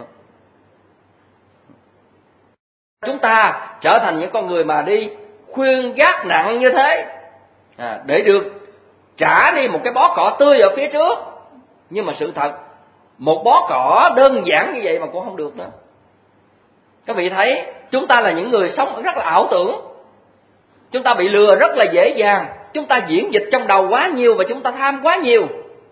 Chúng ta trở thành những con người mà đi khuyên gác nặng như thế, à, để được trả đi một cái bó cỏ tươi ở phía trước. Nhưng mà sự thật, một bó cỏ đơn giản như vậy mà cũng không được nữa. Các vị thấy, chúng ta là những người sống rất là ảo tưởng. Chúng ta bị lừa rất là dễ dàng. Chúng ta diễn dịch trong đầu quá nhiều và chúng ta tham quá nhiều.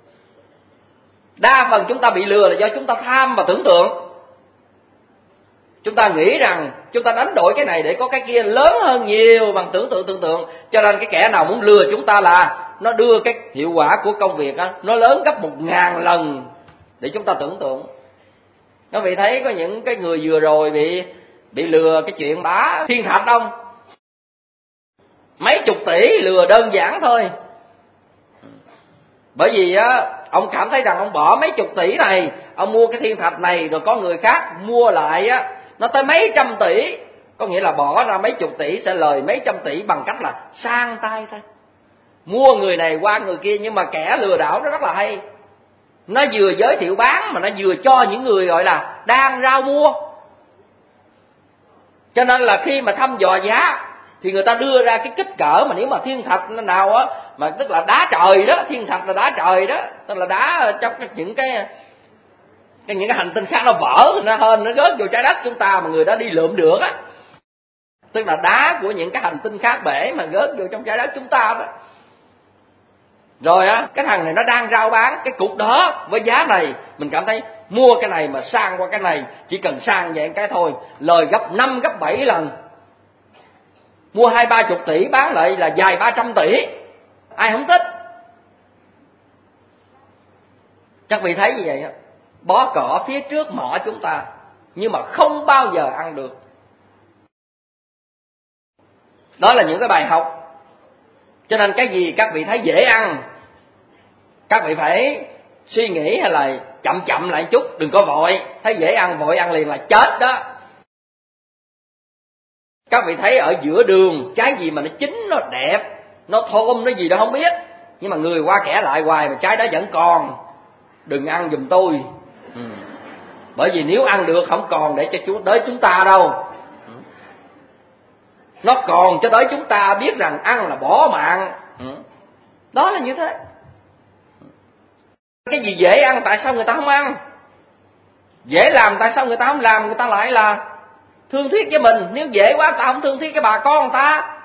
Đa phần chúng ta bị lừa là do chúng ta tham và tưởng tượng. Chúng ta nghĩ rằng chúng ta đánh đổi cái này để có cái kia lớn hơn nhiều bằng tưởng tượng tưởng tượng. Cho nên cái kẻ nào muốn lừa chúng ta là nó đưa cái hiệu quả của công việc đó, nó lớn gấp một ngàn lần để chúng ta tưởng tượng. Các vị thấy có những cái người vừa rồi bị bị lừa cái chuyện bá thiên thạch không? Mấy chục tỷ lừa đơn giản thôi. Bởi vì á, ông cảm thấy rằng ông bỏ mấy chục tỷ này, ông mua cái thiên thạch này, rồi có người khác mua lại á, nó tới mấy trăm tỷ. Có nghĩa là bỏ ra mấy chục tỷ sẽ lời mấy trăm tỷ bằng cách là sang tay thôi. Mua người này qua người kia. Nhưng mà kẻ lừa đảo nó rất là hay. Nó vừa giới thiệu bán mà nó vừa cho những người gọi là đang rao mua. Cho nên là khi mà thăm dò giá thì người ta đưa ra cái kích cỡ mà nếu mà thiên thạch nào á, mà tức là đá trời đó, thiên thạch là đá trời đó, tức là đá trong những cái những cái hành tinh khác nó vỡ, nó hên nó rớt vô trái đất chúng ta mà người đó đi lượm được á. Tức là đá của những cái hành tinh khác bể mà rớt vô trong trái đất chúng ta đó. Rồi á, cái thằng này nó đang rao bán cái cục đó với giá này, mình cảm thấy mua cái này mà sang qua cái này, chỉ cần sang vậy cái thôi, lời gấp năm gấp bảy lần. Mua hai ba chục tỷ bán lại là vài ba trăm tỷ, ai không thích. Chắc vị thấy như vậy á, bó cỏ phía trước mỏ chúng ta nhưng mà không bao giờ ăn được. Đó là những cái bài học. Cho nên cái gì các vị thấy dễ ăn, các vị phải suy nghĩ hay là chậm chậm lại chút, đừng có vội. Thấy dễ ăn vội ăn liền là chết đó. Các vị thấy ở giữa đường trái gì mà nó chín, nó đẹp, nó thơm, nó gì đó không biết, nhưng mà người qua kẻ lại hoài mà trái đó vẫn còn, đừng ăn giùm tôi. Ừ. Bởi vì nếu ăn được không còn để cho chú tới chúng ta đâu. Ừ. Nó còn cho tới chúng ta biết rằng ăn là bỏ mạng. Ừ. Đó là như thế. Cái gì dễ ăn tại sao người ta không ăn? Dễ làm tại sao người ta không làm? Người ta lại là thương thiết với mình. Nếu dễ quá ta không thương thiết cái bà con người ta.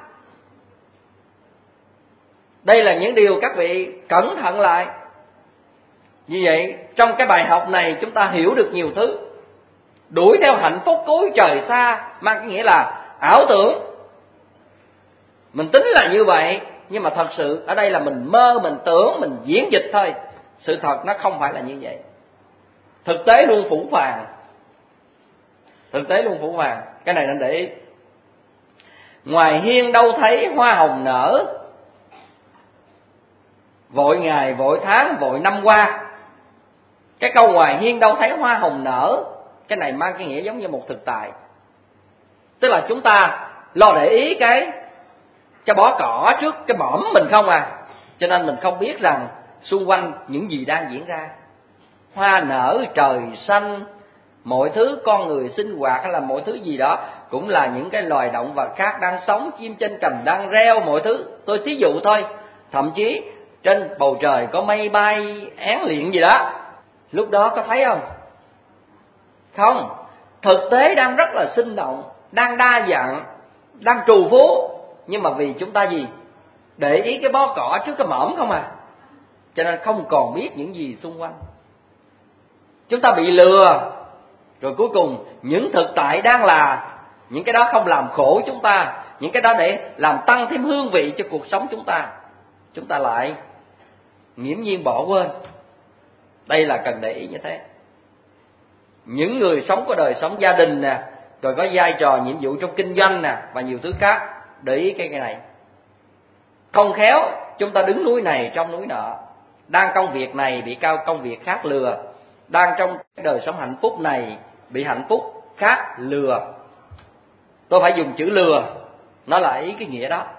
Đây là những điều các vị cẩn thận lại. Như vậy trong cái bài học này chúng ta hiểu được nhiều thứ. Đuổi theo hạnh phúc cuối trời xa mang cái nghĩa là ảo tưởng. Mình tính là như vậy, nhưng mà thật sự ở đây là mình mơ, mình tưởng, mình diễn dịch thôi. Sự thật nó không phải là như vậy. Thực tế luôn phủ phàng. Thực tế luôn phủ phàng. Cái này nên để ý. Ngoài hiên đâu thấy hoa hồng nở, vội ngày vội tháng vội năm qua. Cái câu ngoài hiên đâu thấy hoa hồng nở, cái này mang cái nghĩa giống như một thực tại. Tức là chúng ta lo để ý cái cái bó cỏ trước cái mõm mình không à, cho nên mình không biết rằng xung quanh những gì đang diễn ra. Hoa nở, trời xanh, mọi thứ con người sinh hoạt hay là mọi thứ gì đó cũng là những cái loài động vật khác đang sống, chim trên cành đang reo, mọi thứ. Tôi thí dụ thôi, thậm chí trên bầu trời có mây bay én liệng gì đó, lúc đó có thấy không? Không, thực tế đang rất là sinh động, đang đa dạng, đang trù phú, nhưng mà vì chúng ta gì? Để ý cái bó cỏ trước cái mõm không à, cho nên không còn biết những gì xung quanh. Chúng ta bị lừa, rồi cuối cùng những thực tại đang là, những cái đó không làm khổ chúng ta, những cái đó để làm tăng thêm hương vị cho cuộc sống chúng ta, chúng ta lại nghiễm nhiên bỏ quên. Đây là cần để ý như thế. Những người sống có đời sống gia đình nè, rồi có vai trò nhiệm vụ trong kinh doanh nè, và nhiều thứ khác, để ý cái cái này. Không khéo chúng ta đứng núi này trong núi nọ, đang công việc này bị cao công việc khác lừa, đang trong đời sống hạnh phúc này bị hạnh phúc khác lừa. Tôi phải dùng chữ lừa, nó là ý cái nghĩa đó.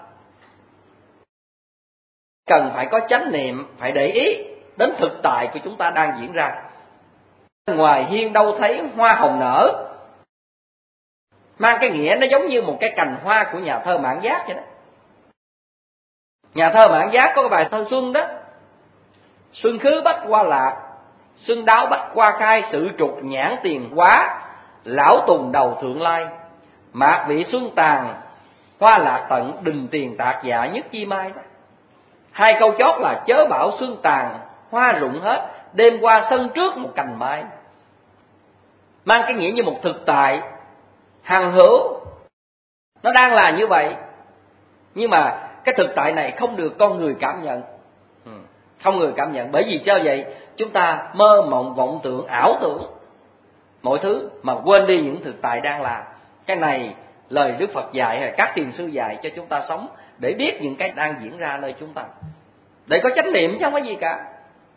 Cần phải có chánh niệm, phải để ý đến thực tại của chúng ta đang diễn ra. Ngoài hiên đâu thấy hoa hồng nở, mang cái nghĩa nó giống như một cái cành hoa của nhà thơ Mạn Giác vậy đó. Nhà thơ Mạn Giác có cái bài thơ Xuân đó: xuân khứ bách hoa lạc, xuân đáo bách hoa khai, sự trục nhãn tiền quá, lão tùng đầu thượng lai, mạc vị xuân tàn, hoa lạc tận, đình tiền tạc dạ nhất chi mai đó. Hai câu chót là chớ bảo xuân tàn, hoa rụng hết, đêm qua sân trước một cành mai. Mang cái nghĩa như một thực tại hằng hữu, nó đang là như vậy, nhưng mà cái thực tại này không được con người cảm nhận, không người cảm nhận. Bởi vì sao vậy? Chúng ta mơ mộng vọng tưởng, ảo tưởng mọi thứ mà quên đi những thực tại đang là. Cái này lời Đức Phật dạy hay các thiền sư dạy cho chúng ta sống để biết những cái đang diễn ra nơi chúng ta, để có chánh niệm chứ không có gì cả.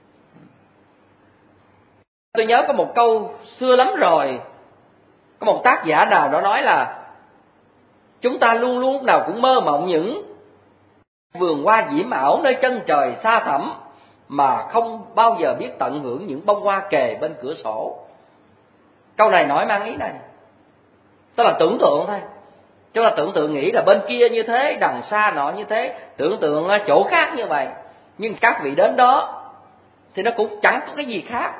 Tôi nhớ có một câu xưa lắm rồi, có một tác giả nào đó nói là chúng ta luôn luôn lúc nào cũng mơ mộng những vườn hoa diễm ảo nơi chân trời xa thẳm, mà không bao giờ biết tận hưởng những bông hoa kề bên cửa sổ. Câu này nói mang ý này, tức là tưởng tượng thôi. Chúng ta tưởng tượng nghĩ là bên kia như thế, đằng xa nọ như thế, tưởng tượng chỗ khác như vậy. Nhưng các vị đến đó thì nó cũng chẳng có cái gì khác,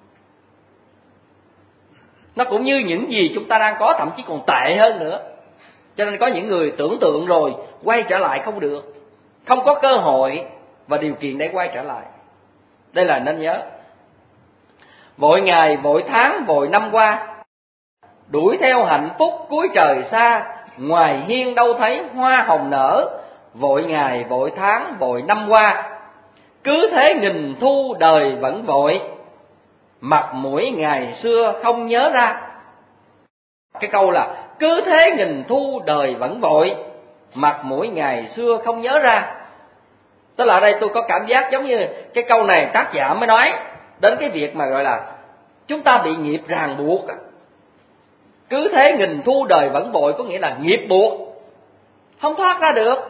nó cũng như những gì chúng ta đang có, thậm chí còn tệ hơn nữa. Cho nên có những người tưởng tượng rồi quay trở lại không được, không có cơ hội và điều kiện để quay trở lại. Đây là nên nhớ. Vội ngày vội tháng vội năm qua, đuổi theo hạnh phúc cuối trời xa, ngoài hiên đâu thấy hoa hồng nở, vội ngày vội tháng vội năm qua, cứ thế nghìn thu đời vẫn vội, mặt mũi ngày xưa không nhớ ra. Cái câu là cứ thế nghìn thu đời vẫn vội, mặt mũi ngày xưa không nhớ ra. Tức là ở đây tôi có cảm giác giống như cái câu này tác giả mới nói đến cái việc mà gọi là chúng ta bị nghiệp ràng buộc. Cứ thế nghìn thu đời vẫn vội có nghĩa là nghiệp buộc, không thoát ra được.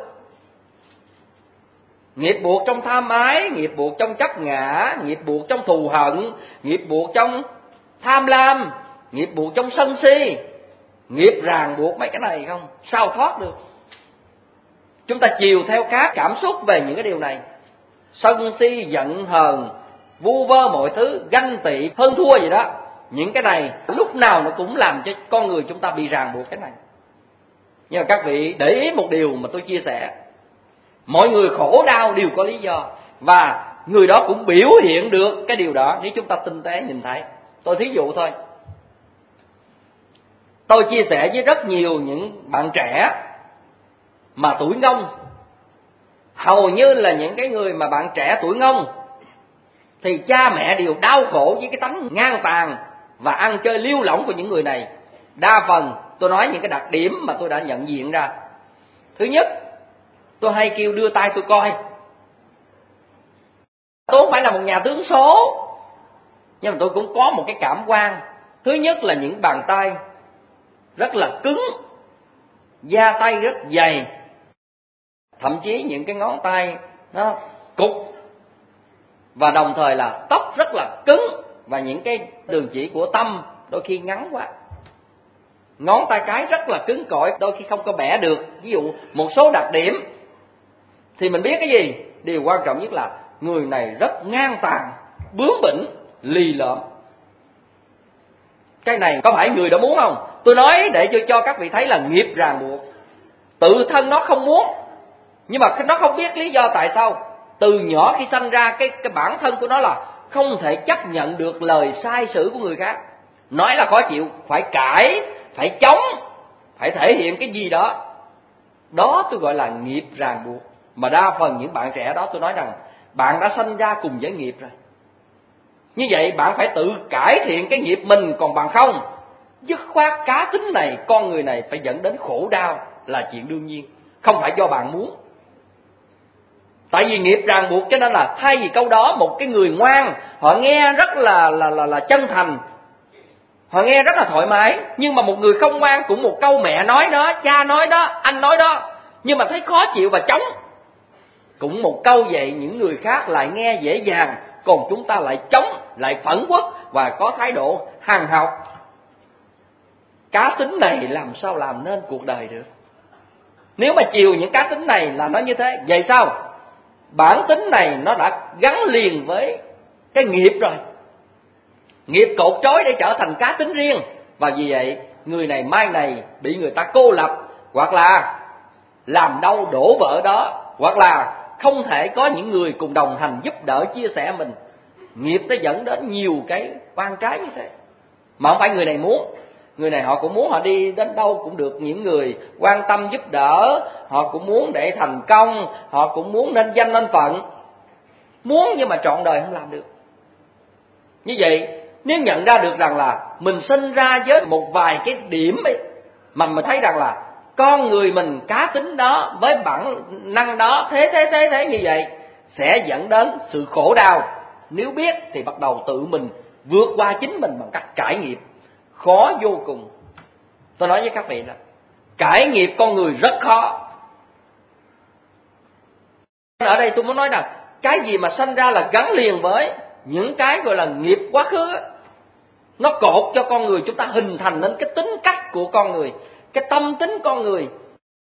Nghiệp buộc trong tham ái, nghiệp buộc trong chấp ngã, nghiệp buộc trong thù hận, nghiệp buộc trong tham lam, nghiệp buộc trong sân si. Nghiệp ràng buộc mấy cái này không, sao thoát được. Chúng ta chiều theo các cảm xúc về những cái điều này, sân si, giận hờn, vu vơ mọi thứ, ganh tị, hơn thua gì đó. Những cái này lúc nào nó cũng làm cho con người chúng ta bị ràng buộc cái này. Nhưng mà các vị để ý một điều mà tôi chia sẻ, mọi người khổ đau đều có lý do, và người đó cũng biểu hiện được cái điều đó nếu chúng ta tinh tế nhìn thấy. Tôi thí dụ thôi, tôi chia sẻ với rất nhiều những bạn trẻ mà tuổi ngông, hầu như là những cái người mà bạn trẻ tuổi ngông thì cha mẹ đều đau khổ với cái tánh ngang tàn và ăn chơi liêu lỏng của những người này. Đa phần tôi nói những cái đặc điểm mà tôi đã nhận diện ra. Thứ nhất, tôi hay kêu đưa tay tôi coi. phải là một nhà tướng số, nhưng mà tôi cũng có một cái cảm quan. Thứ nhất là những bàn tay rất là cứng, da tay rất dày, thậm chí những cái ngón tay nó cục, và đồng thời là tóc rất là cứng, và những cái đường chỉ của tâm đôi khi ngắn quá. Ngón tay cái rất là cứng cỏi, đôi khi không có bẻ được. Ví dụ một số đặc điểm thì mình biết cái gì? Điều quan trọng nhất là người này rất ngang tàn, bướng bỉnh, lì lợm. Cái này có phải người đã muốn không? Tôi nói để cho, cho các vị thấy là nghiệp ràng buộc. Tự thân nó không muốn, nhưng mà nó không biết lý do tại sao. Từ nhỏ khi sanh ra, cái, cái bản thân của nó là không thể chấp nhận được lời sai sử của người khác. Nói là khó chịu, phải cãi, phải chống, phải thể hiện cái gì đó. Đó tôi gọi là nghiệp ràng buộc. Mà đa phần những bạn trẻ đó tôi nói rằng bạn đã sanh ra cùng với nghiệp rồi. Như vậy bạn phải tự cải thiện cái nghiệp mình, còn bằng không, dứt khoát cá tính này, con người này phải dẫn đến khổ đau là chuyện đương nhiên, không phải do bạn muốn. Tại vì nghiệp ràng buộc, cho nên là thay vì câu đó, một cái người ngoan, họ nghe rất là là là, là chân thành, họ nghe rất là thoải mái. Nhưng mà một người không ngoan, cũng một câu mẹ nói đó, cha nói đó, anh nói đó, nhưng mà thấy khó chịu và chống. Cũng một câu vậy, những người khác lại nghe dễ dàng, còn chúng ta lại chống, lại phẫn uất và có thái độ hằn học. Cá tính này làm sao làm nên cuộc đời được? Nếu mà chiều những cá tính này là nó như thế, vậy sao? Bản tính này nó đã gắn liền với cái nghiệp rồi. Nghiệp cột trói để trở thành cá tính riêng. Và vì vậy, người này mai này bị người ta cô lập, hoặc là làm đau đổ vợ đó, hoặc là không thể có những người cùng đồng hành giúp đỡ chia sẻ mình. Nghiệp nó dẫn đến nhiều cái oan trái như thế. Mà không phải người này muốn. Người này họ cũng muốn, họ đi đến đâu cũng được những người quan tâm giúp đỡ, họ cũng muốn để thành công, họ cũng muốn nên danh nên phận. Muốn nhưng mà trọn đời không làm được. Như vậy, nếu nhận ra được rằng là mình sinh ra với một vài cái điểm ấy, mà mình thấy rằng là con người mình cá tính đó, với bản năng đó, thế thế thế thế như vậy, sẽ dẫn đến sự khổ đau. Nếu biết thì bắt đầu tự mình vượt qua chính mình bằng cách cải nghiệp. Khó vô cùng. Tôi nói với các vị là cải nghiệp con người rất khó. Ở đây tôi muốn nói rằng cái gì mà sanh ra là gắn liền với những cái gọi là nghiệp quá khứ, nó cột cho con người chúng ta hình thành nên cái tính cách của con người, cái tâm tính con người,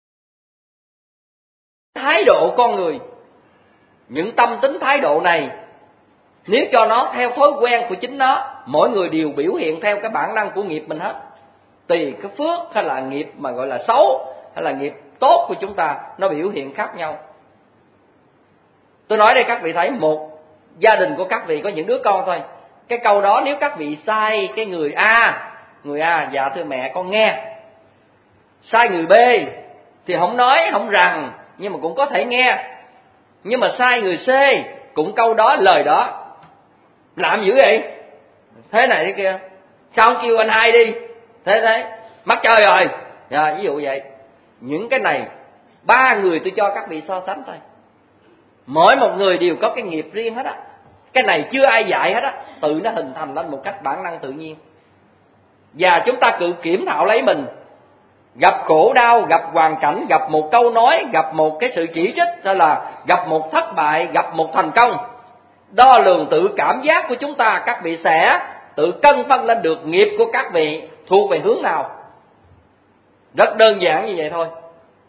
thái độ con người. Những tâm tính thái độ này, nếu cho nó theo thói quen của chính nó, mỗi người đều biểu hiện theo cái bản năng của nghiệp mình hết. Tùy cái phước hay là nghiệp mà gọi là xấu hay là nghiệp tốt của chúng ta, nó biểu hiện khác nhau. Tôi nói đây các vị thấy, một gia đình của các vị có những đứa con thôi. Cái câu đó nếu các vị sai cái người A, người A dạ thưa mẹ con nghe. Sai người B thì không nói, không rằng, nhưng mà cũng có thể nghe. Nhưng mà sai người C cũng câu đó, lời đó. Làm dữ vậy? Thế này thế kia. Sao không kêu anh hai đi? Thế thế, mắc chơi rồi. À, ví dụ vậy. Những cái này, ba người tôi cho các vị so sánh thôi. Mỗi một người đều có cái nghiệp riêng hết á. Cái này chưa ai dạy hết á, tự nó hình thành lên một cách bản năng tự nhiên. Và chúng ta tự kiểm thảo lấy mình. Gặp khổ đau, gặp hoàn cảnh, gặp một câu nói, gặp một cái sự chỉ trích, hay là gặp một thất bại, gặp một thành công, đo lường tự cảm giác của chúng ta, các vị sẽ tự cân phân lên được nghiệp của các vị thuộc về hướng nào. Rất đơn giản như vậy thôi.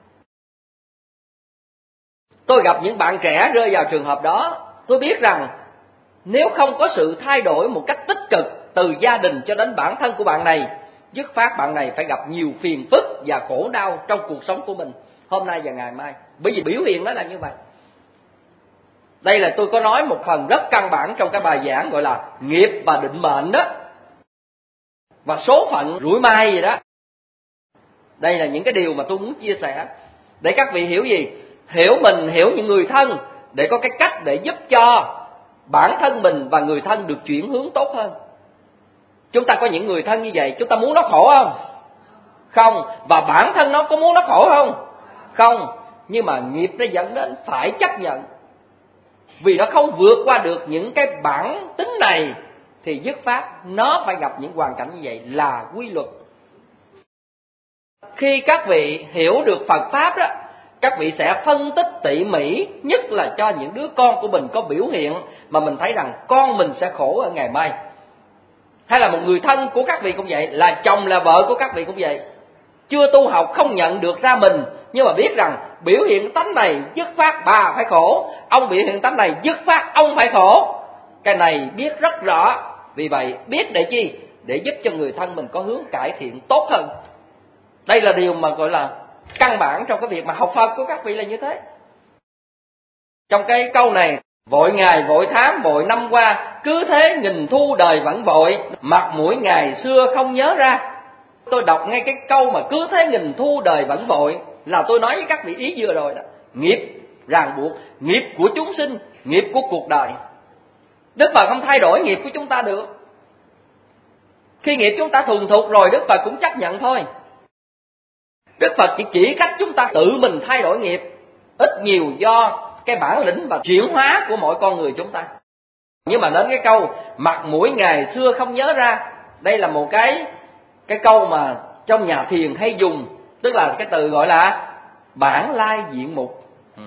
Tôi gặp những bạn trẻ rơi vào trường hợp đó. Tôi biết rằng nếu không có sự thay đổi một cách tích cực từ gia đình cho đến bản thân của bạn này, dứt phát bạn này phải gặp nhiều phiền phức và khổ đau trong cuộc sống của mình hôm nay và ngày mai. Bởi vì biểu hiện nó là như vậy. Đây là tôi có nói một phần rất căn bản trong cái bài giảng gọi là nghiệp và định mệnh đó, và số phận rủi mai gì đó. Đây là những cái điều mà tôi muốn chia sẻ để các vị hiểu gì? Hiểu mình, hiểu những người thân, để có cái cách để giúp cho bản thân mình và người thân được chuyển hướng tốt hơn. Chúng ta có những người thân như vậy, chúng ta muốn nó khổ không? Không. Và bản thân nó có muốn nó khổ không? Không. Nhưng mà nghiệp nó dẫn đến phải chấp nhận. vì nó không vượt qua được những cái bản tính này, thì dứt khoát nó phải gặp những hoàn cảnh như vậy là quy luật. Khi các vị hiểu được Phật Pháp đó, các vị sẽ phân tích tỉ mỉ, nhất là cho những đứa con của mình có biểu hiện mà mình thấy rằng con mình sẽ khổ ở ngày mai. Hay là một người thân của các vị cũng vậy, là chồng là vợ của các vị cũng vậy. Chưa tu học không nhận được ra mình, nhưng mà biết rằng biểu hiện tánh này dứt khoát bà phải khổ, ông biểu hiện tánh này dứt khoát ông phải khổ. Cái này biết rất rõ. Vì vậy biết để chi? Để giúp cho người thân mình có hướng cải thiện tốt hơn. Đây là điều mà gọi là căn bản trong cái việc mà học Phật của các vị là như thế. Trong cái câu này, vội ngày vội tháng vội năm qua, cứ thế nghìn thu đời vẫn vội, mặt mũi ngày xưa không nhớ ra. Tôi đọc ngay cái câu mà cứ thế nghìn thu đời vẫn vội là tôi nói với các vị ý vừa rồi đó. Nghiệp ràng buộc, nghiệp của chúng sinh, nghiệp của cuộc đời. Đức Phật không thay đổi nghiệp của chúng ta được. Khi nghiệp chúng ta thuần thục rồi, Đức Phật cũng chấp nhận thôi. Đức Phật chỉ chỉ cách chúng ta tự mình thay đổi nghiệp, ít nhiều do cái bản lĩnh và chuyển hóa của mỗi con người chúng ta. Nhưng mà đến cái câu mặt mũi ngày xưa không nhớ ra, đây là một cái cái câu mà trong nhà thiền hay dùng, tức là cái từ gọi là bản lai diện mục. Ừ.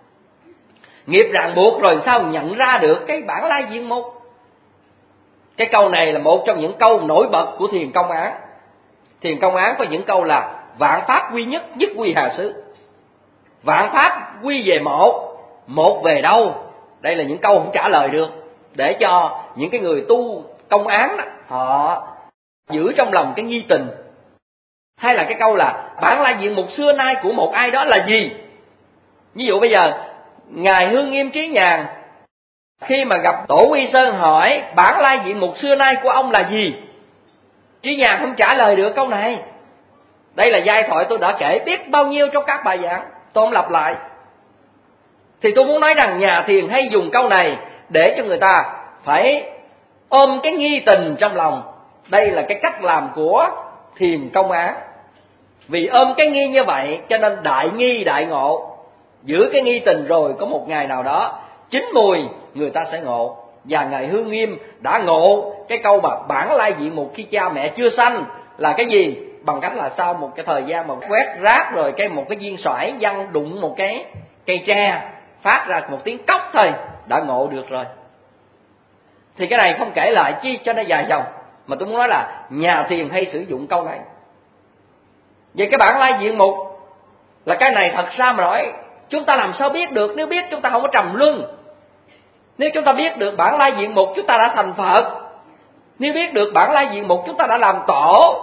Nghiệp ràng buộc rồi sao nhận ra được cái bản lai diện mục? Cái câu này là một trong những câu nổi bật của thiền công án. Thiền công án có những câu là vạn pháp quy nhất, nhất quy hà xứ. Vạn pháp quy về một, một về đâu? Đây là những câu không trả lời được, để cho những cái người tu công án đó, họ giữ trong lòng cái nghi tình. Hay là cái câu là bản lai diện mục xưa nay của một ai đó là gì? Ví dụ bây giờ ngài Hương Nghiêm Trí Nhàn khi mà gặp Tổ Quy Sơn hỏi bản lai diện mục xưa nay của ông là gì, Trí Nhàn không trả lời được câu này. Đây là giai thoại tôi đã kể biết bao nhiêu trong các bài giảng, tôi không lặp lại. Thì tôi muốn nói rằng nhà thiền hay dùng câu này để cho người ta phải ôm cái nghi tình trong lòng. Đây là cái cách làm của thiền công án. Vì ôm cái nghi như vậy cho nên đại nghi đại ngộ. Giữ cái nghi tình rồi có một ngày nào đó chín mùi người ta sẽ ngộ. Và ngài Hương Nghiêm đã ngộ cái câu mà bản lai diện mục khi cha mẹ chưa sanh là cái gì? Bằng cách là sau một cái thời gian mà quét rác rồi cái một cái viên xoải văng đụng một cái cây tre, phát ra một tiếng cốc thôi, đã ngộ được rồi. Thì cái này không kể lại chi cho nó dài dòng, mà tôi muốn nói là nhà thiền hay sử dụng câu này. Vậy cái bản lai diện mục là cái này thật ra mà nói, chúng ta làm sao biết được? Nếu biết chúng ta không có trầm luân. Nếu chúng ta biết được bản lai diện mục, chúng ta đã thành Phật. Nếu biết được bản lai diện mục, chúng ta đã làm tổ.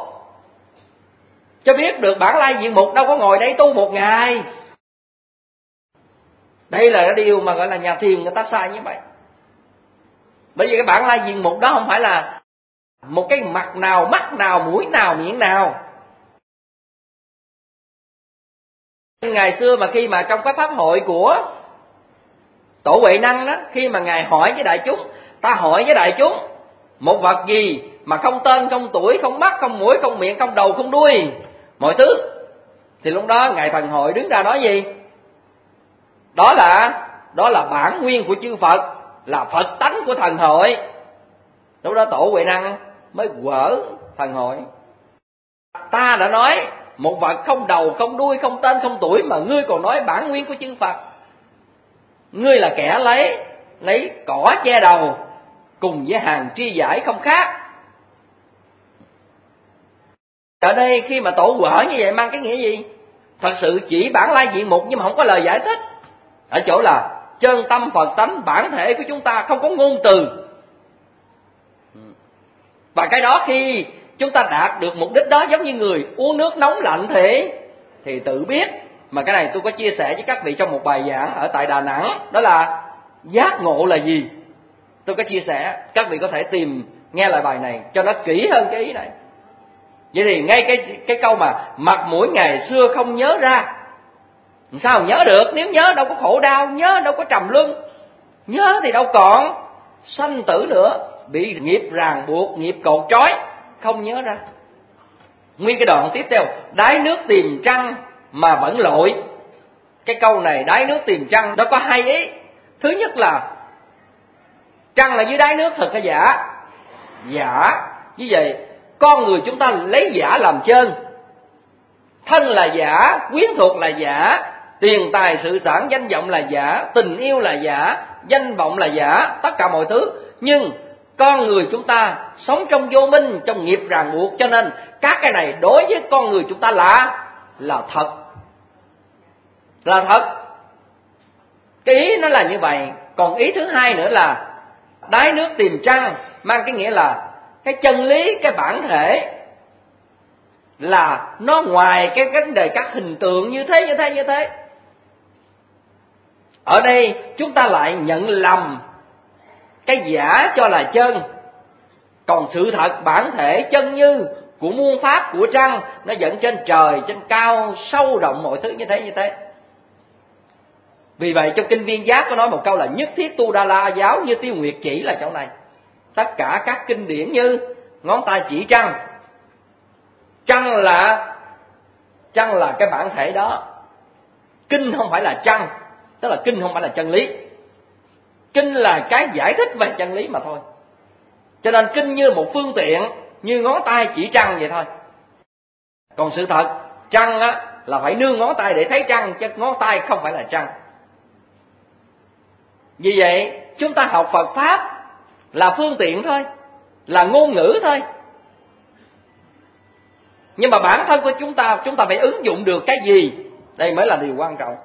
Cho biết được bản lai diện mục đâu có ngồi đây tu một ngày. Đây là cái điều mà gọi là nhà thiền người ta sai như vậy. Bởi vì cái bản lai diện mục đó không phải là một cái mặt nào, mắt nào, mũi nào, miệng nào. Ngày xưa mà khi mà trong cái pháp hội của Tổ Huệ Năng đó, khi mà ngài hỏi với đại chúng, ta hỏi với đại chúng một vật gì mà không tên, không tuổi, không mắt, không mũi, không miệng, không đầu, không đuôi, mọi thứ, thì lúc đó ngài Thần Hội đứng ra nói gì? Đó là đó là bản nguyên của chư Phật, là Phật tánh của Thần Hội. Lúc đó Tổ Huệ Năng mới quở Thần Hội. Ta đã nói một vật không đầu, không đuôi, không tên, không tuổi, mà ngươi còn nói bản nguyên của chư Phật. Ngươi là kẻ lấy lấy cỏ che đầu, cùng với hàng tri giải không khác. Ở đây khi mà tổ quở như vậy mang cái nghĩa gì? Thật sự chỉ bản lai diện mục nhưng mà không có lời giải thích. Ở chỗ là chân tâm Phật tánh bản thể của chúng ta không có ngôn từ. Và cái đó khi chúng ta đạt được mục đích đó, giống như người uống nước nóng lạnh thì thì tự biết. Mà cái này tôi có chia sẻ với các vị trong một bài giảng ở tại Đà Nẵng, đó là giác ngộ là gì. Tôi có chia sẻ, các vị có thể tìm nghe lại bài này cho nó kỹ hơn cái ý này. Vậy thì ngay cái cái câu mà mặt mũi ngày xưa không nhớ ra, sao nhớ được? Nếu nhớ đâu có khổ đau, nhớ đâu có trầm luân, nhớ thì đâu còn sanh tử nữa, bị nghiệp ràng buộc, nghiệp cột trói, không nhớ ra. Nguyên cái đoạn tiếp theo, đáy nước tìm trăng mà vẫn lội. Cái câu này đáy nước tìm trăng nó có hai ý. Thứ nhất là Trăng là dưới đáy nước thật hay giả? Giả. Như vậy con người chúng ta lấy giả làm chân. Thân là giả, quyến thuộc là giả, tiền tài sự sản danh vọng là giả, tình yêu là giả, danh vọng là giả, tất cả mọi thứ. Nhưng con người chúng ta sống trong vô minh, trong nghiệp ràng buộc, cho nên các cái này đối với con người chúng ta là là thật. Là thật. Cái ý nó là như vậy. Còn ý thứ hai nữa là đáy nước tìm trăng, mang cái nghĩa là cái chân lý, cái bản thể là nó ngoài cái vấn đề các hình tượng như thế, như thế, như thế. Ở đây chúng ta lại nhận lầm cái giả cho là chân. Còn sự thật bản thể chân như của muôn pháp, của trăng, nó dẫn trên trời, trên cao, sâu rộng mọi thứ như thế, như thế. Vì vậy trong kinh Viên Giác có nói một câu là nhất thiết tu Đa La giáo như tiêu nguyệt chỉ, là chỗ này. Tất cả các kinh điển như ngón tay chỉ trăng. Trăng là Trăng là cái bản thể đó. Kinh không phải là trăng, tức là kinh không phải là chân lý. Kinh là cái giải thích về chân lý mà thôi. Cho nên kinh như một phương tiện, như ngón tay chỉ trăng vậy thôi. Còn sự thật trăng á là phải nương ngón tay để thấy trăng, chứ ngón tay không phải là trăng. Vì vậy chúng ta học Phật Pháp là phương tiện thôi, là ngôn ngữ thôi. Nhưng mà bản thân của chúng ta, chúng ta phải ứng dụng được cái gì? Đây mới là điều quan trọng.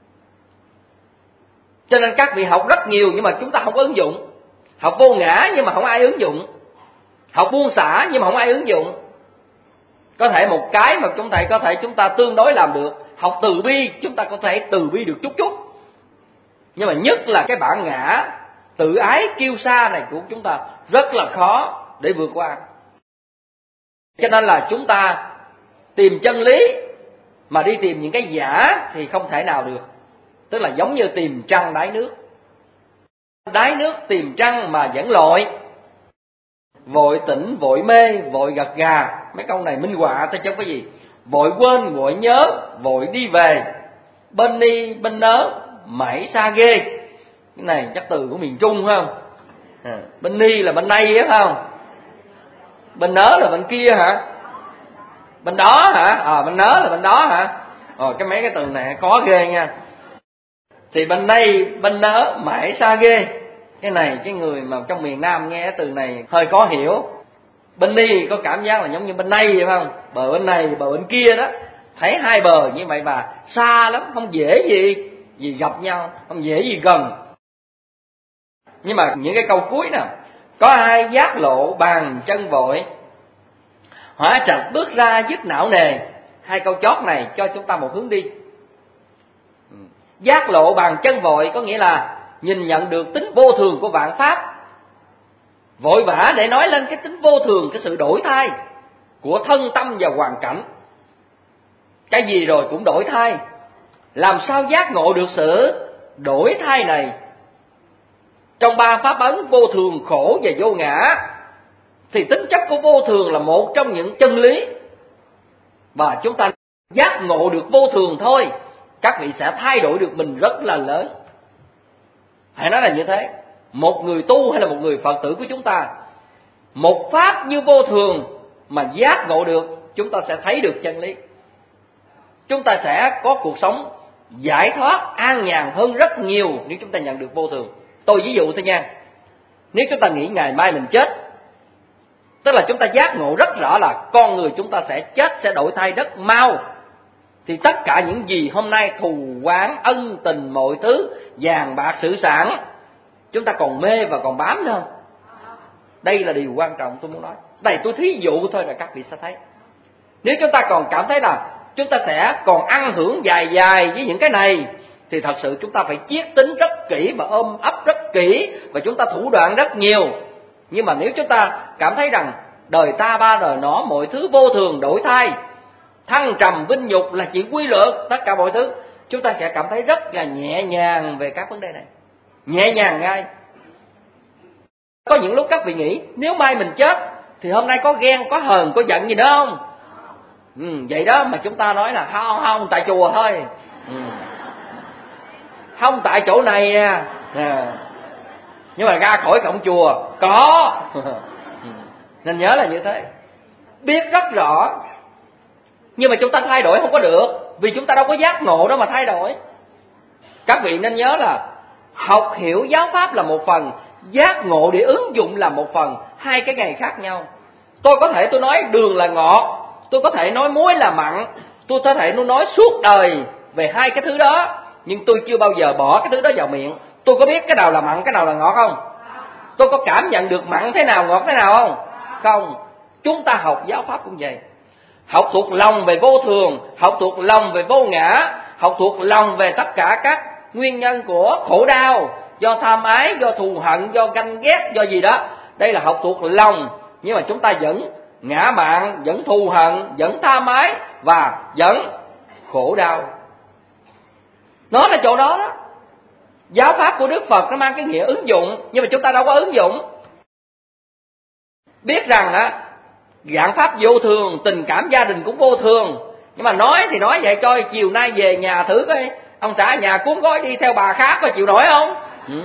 Cho nên các vị học rất nhiều nhưng mà chúng ta không ứng dụng. Học vô ngã nhưng mà không ai ứng dụng. Học buông xả nhưng mà không ai ứng dụng. Có thể một cái mà chúng ta có thể chúng ta tương đối làm được. Học từ bi, chúng ta có thể từ bi được chút chút. Nhưng mà nhất là cái bản ngã tự ái kiêu sa này của chúng ta rất là khó để vượt qua. Cho nên là chúng ta tìm chân lý mà đi tìm những cái giả thì không thể nào được. Tức là giống như tìm trăng đáy nước. Đáy nước tìm trăng mà vẫn lội. Vội tỉnh, vội mê, vội gật gà. Mấy câu này minh họa ta cho cái gì? Vội quên, vội nhớ, vội đi về. Bên ni, bên nớ, mãi xa ghê. Cái này chắc từ của miền Trung phải không? À, bên ni là bên đây phải không? Bên nớ là bên kia hả? Bên đó hả? À, bên nớ là bên đó hả? Ờ, cái mấy cái từ này có ghê nha. Thì bên đây, bên nớ, mãi xa ghê. Cái này cái người mà trong miền Nam nghe cái từ này hơi khó hiểu. Bên đi có cảm giác là giống như bên đây vậy phải không? Bờ bên này, bờ bên kia đó. Thấy hai bờ như vậy mà xa lắm, không dễ gì gì gặp nhau, không dễ gì gần. Nhưng mà những cái câu cuối nè, có ai giác lộ bàn chân vội, hỏa trạch bước ra dứt não nề. Hai câu chót này cho chúng ta một hướng đi. Giác lộ bàn chân vội có nghĩa là nhìn nhận được tính vô thường của vạn pháp, vội vã để nói lên cái tính vô thường, cái sự đổi thay của thân tâm và hoàn cảnh. Cái gì rồi cũng đổi thay. Làm sao giác ngộ được sự đổi thay này? Trong ba pháp ấn vô thường, khổ và vô ngã, thì tính chất của vô thường là một trong những chân lý. Và chúng ta giác ngộ được vô thường thôi, các vị sẽ thay đổi được mình rất là lớn. Hãy nói là như thế. Một người tu hay là một người Phật tử của chúng ta, một pháp như vô thường mà giác ngộ được, chúng ta sẽ thấy được chân lý. Chúng ta sẽ có cuộc sống giải thoát, an nhàn hơn rất nhiều nếu chúng ta nhận được vô thường. Tôi ví dụ thôi nha. Nếu chúng ta nghĩ ngày mai mình chết, tức là chúng ta giác ngộ rất rõ là con người chúng ta sẽ chết, sẽ đổi thay rất mau, thì tất cả những gì hôm nay thù oán, ân tình, mọi thứ, vàng bạc sự sản, chúng ta còn mê và còn bám nữa không? Đây là điều quan trọng tôi muốn nói. Đây tôi thí dụ thôi là các vị sẽ thấy. Nếu chúng ta còn cảm thấy là chúng ta sẽ còn ăn hưởng dài dài với những cái này, thì thật sự chúng ta phải chiết tính rất kỹ và ôm ấp rất kỹ, và chúng ta thủ đoạn rất nhiều. Nhưng mà nếu chúng ta cảm thấy rằng đời ta ba đời nó, mọi thứ vô thường đổi thay, thăng trầm vinh nhục là chỉ quy luật, tất cả mọi thứ, chúng ta sẽ cảm thấy rất là nhẹ nhàng về các vấn đề này. Nhẹ nhàng ngay. Có những lúc các vị nghĩ nếu mai mình chết thì hôm nay có ghen, có hờn, có giận gì nữa không? Ừ, vậy đó mà chúng ta nói là không, không, tại chùa thôi. Ừ. Không, tại chỗ này à. À. Nhưng mà ra khỏi cổng chùa có. Nên nhớ là như thế. Biết rất rõ, nhưng mà chúng ta thay đổi không có được, vì chúng ta đâu có giác ngộ đó mà thay đổi. Các vị nên nhớ là học hiểu giáo pháp là một phần, giác ngộ để ứng dụng là một phần, hai cái ngày khác nhau. Tôi có thể tôi nói đường là ngọt, tôi có thể nói muối là mặn, tôi có thể tôi nói suốt đời về hai cái thứ đó, nhưng tôi chưa bao giờ bỏ cái thứ đó vào miệng. Tôi có biết cái nào là mặn, cái nào là ngọt không? Tôi có cảm nhận được mặn thế nào, ngọt thế nào không? Không. Chúng ta học giáo pháp cũng vậy. Học thuộc lòng về vô thường, học thuộc lòng về vô ngã, học thuộc lòng về tất cả các nguyên nhân của khổ đau, do tham ái, do thù hận, do ganh ghét, do gì đó. Đây là học thuộc lòng, nhưng mà chúng ta vẫn ngã mạn, vẫn thù hận, vẫn tham ái và vẫn khổ đau. Nó là chỗ đó đó. Giáo pháp của Đức Phật nó mang cái nghĩa ứng dụng, nhưng mà chúng ta đâu có ứng dụng. Biết rằng á, giảng pháp vô thường, tình cảm gia đình cũng vô thường, nhưng mà nói thì nói vậy coi, chiều nay về nhà thử coi ông xã nhà cuốn gói đi theo bà khác coi chịu nổi không? Ừ.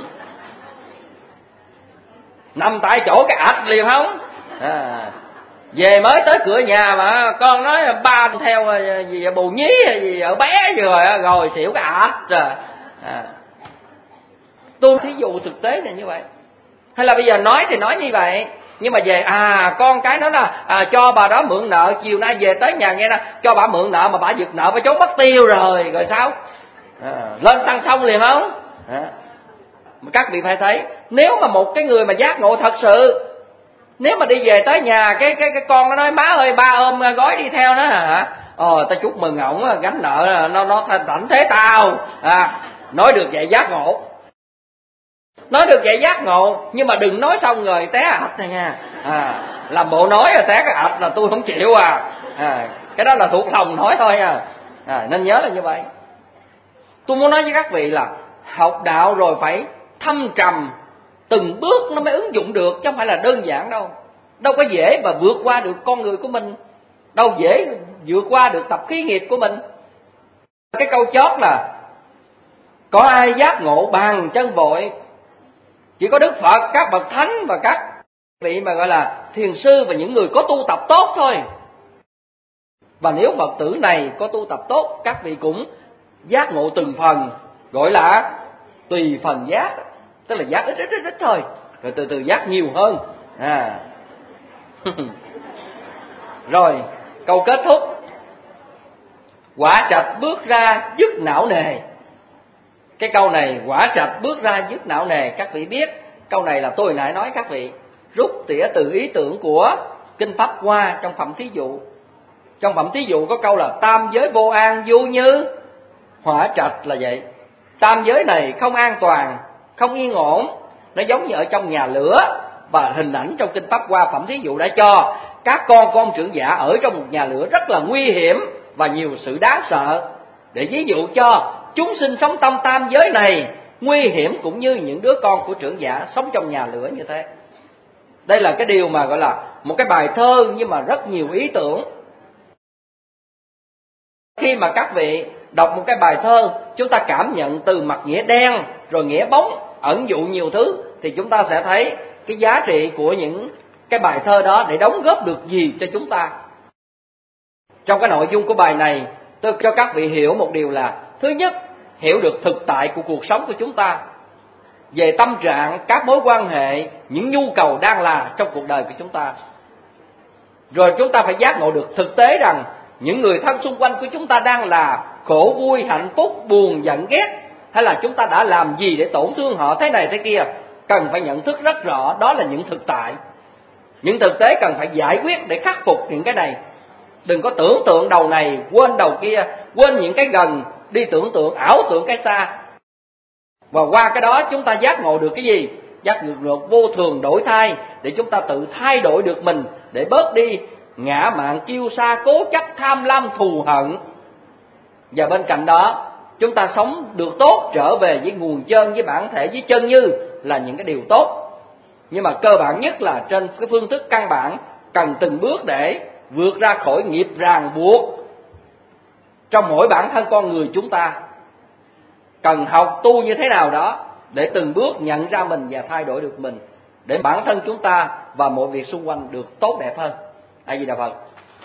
Nằm tại chỗ cái ạch liền không? À, về mới tới cửa nhà mà con nói ba theo gì bù nhí gì ở bé rồi rồi xỉu cái ạch rồi. À. Tôi thí dụ thực tế này như vậy. Hay là bây giờ nói thì nói như vậy, nhưng mà về à con cái nó là à, cho bà đó mượn nợ, chiều nay về tới nhà nghe nè, cho bà mượn nợ mà bà giật nợ bà trốn mất tiêu rồi rồi sao? À, lên tăng xong liền không? À. Các vị phải thấy, nếu mà một cái người mà giác ngộ thật sự, nếu mà đi về tới nhà cái cái cái con nó nói má ơi ba ôm gói đi theo nó hả? Ờ ta chúc mừng ổng gánh nợ nó nó thảnh thế tao. À, nói được vậy giác ngộ. Nói được vậy giác ngộ, nhưng mà đừng nói xong rồi té ạch này nha. À, làm bộ nói rồi té cái ạch là tôi không chịu à. À, cái đó là thuộc lòng nói thôi à. À, nên nhớ là như vậy. Tôi muốn nói với các vị là học đạo rồi phải thâm trầm, từng bước nó mới ứng dụng được, chứ không phải là đơn giản đâu. Đâu có dễ mà vượt qua được con người của mình, đâu dễ vượt qua được tập khí nghiệp của mình. Cái câu chót là có ai giác ngộ bàn chân vội? Chỉ có Đức Phật, các bậc thánh và các vị mà gọi là thiền sư và những người có tu tập tốt thôi. Và nếu Phật tử này có tu tập tốt, các vị cũng giác ngộ từng phần, gọi là tùy phần giác, tức là giác ít ít ít ít thôi, rồi từ từ giác nhiều hơn. À. Rồi câu kết thúc: quả trạch bước ra dứt não nề. Cái câu này quả trạch bước ra dứt não nề, các vị biết câu này là tôi nãy nói các vị rút tỉa từ ý tưởng của kinh Pháp Hoa trong phẩm thí dụ. Trong phẩm thí dụ có câu là tam giới vô an vô như hỏa trạch là vậy. Tam giới này không an toàn, không yên ổn, nó giống như ở trong nhà lửa. Và hình ảnh trong kinh Pháp Hoa phẩm thí dụ đã cho các con con trưởng giả ở trong một nhà lửa rất là nguy hiểm và nhiều sự đáng sợ, để ví dụ cho chúng sinh sống trong tam giới này nguy hiểm cũng như những đứa con của trưởng giả sống trong nhà lửa như thế. Đây là cái điều mà gọi là một cái bài thơ nhưng mà rất nhiều ý tưởng. Khi mà các vị đọc một cái bài thơ, chúng ta cảm nhận từ mặt nghĩa đen rồi nghĩa bóng, ẩn dụ nhiều thứ, thì chúng ta sẽ thấy cái giá trị của những cái bài thơ đó để đóng góp được gì cho chúng ta. Trong cái nội dung của bài này, tôi cho các vị hiểu một điều là: thứ nhất, hiểu được thực tại của cuộc sống của chúng ta, về tâm trạng, các mối quan hệ, những nhu cầu đang là trong cuộc đời của chúng ta. Rồi chúng ta phải giác ngộ được thực tế rằng những người thân xung quanh của chúng ta đang là khổ vui, hạnh phúc, buồn, giận, ghét, hay là chúng ta đã làm gì để tổn thương họ thế này thế kia. Cần phải nhận thức rất rõ đó là những thực tại, những thực tế cần phải giải quyết để khắc phục những cái này. Đừng có tưởng tượng đầu này quên đầu kia, quên những cái gần, đi tưởng tượng ảo tưởng cái xa. Và qua cái đó chúng ta giác ngộ được cái gì? Giác ngộ được vô thường đổi thay, để chúng ta tự thay đổi được mình, để bớt đi ngã mạn, kiêu sa, cố chấp, tham lam, thù hận. Và bên cạnh đó chúng ta sống được tốt, trở về với nguồn chân, với bản thể, với chân như là những cái điều tốt. Nhưng mà cơ bản nhất là trên cái phương thức căn bản, cần từng bước để vượt ra khỏi nghiệp ràng buộc trong mỗi bản thân con người chúng ta. Cần học tu như thế nào đó để từng bước nhận ra mình và thay đổi được mình, để bản thân chúng ta và mọi việc xung quanh được tốt đẹp hơn. A Di Đà Phật.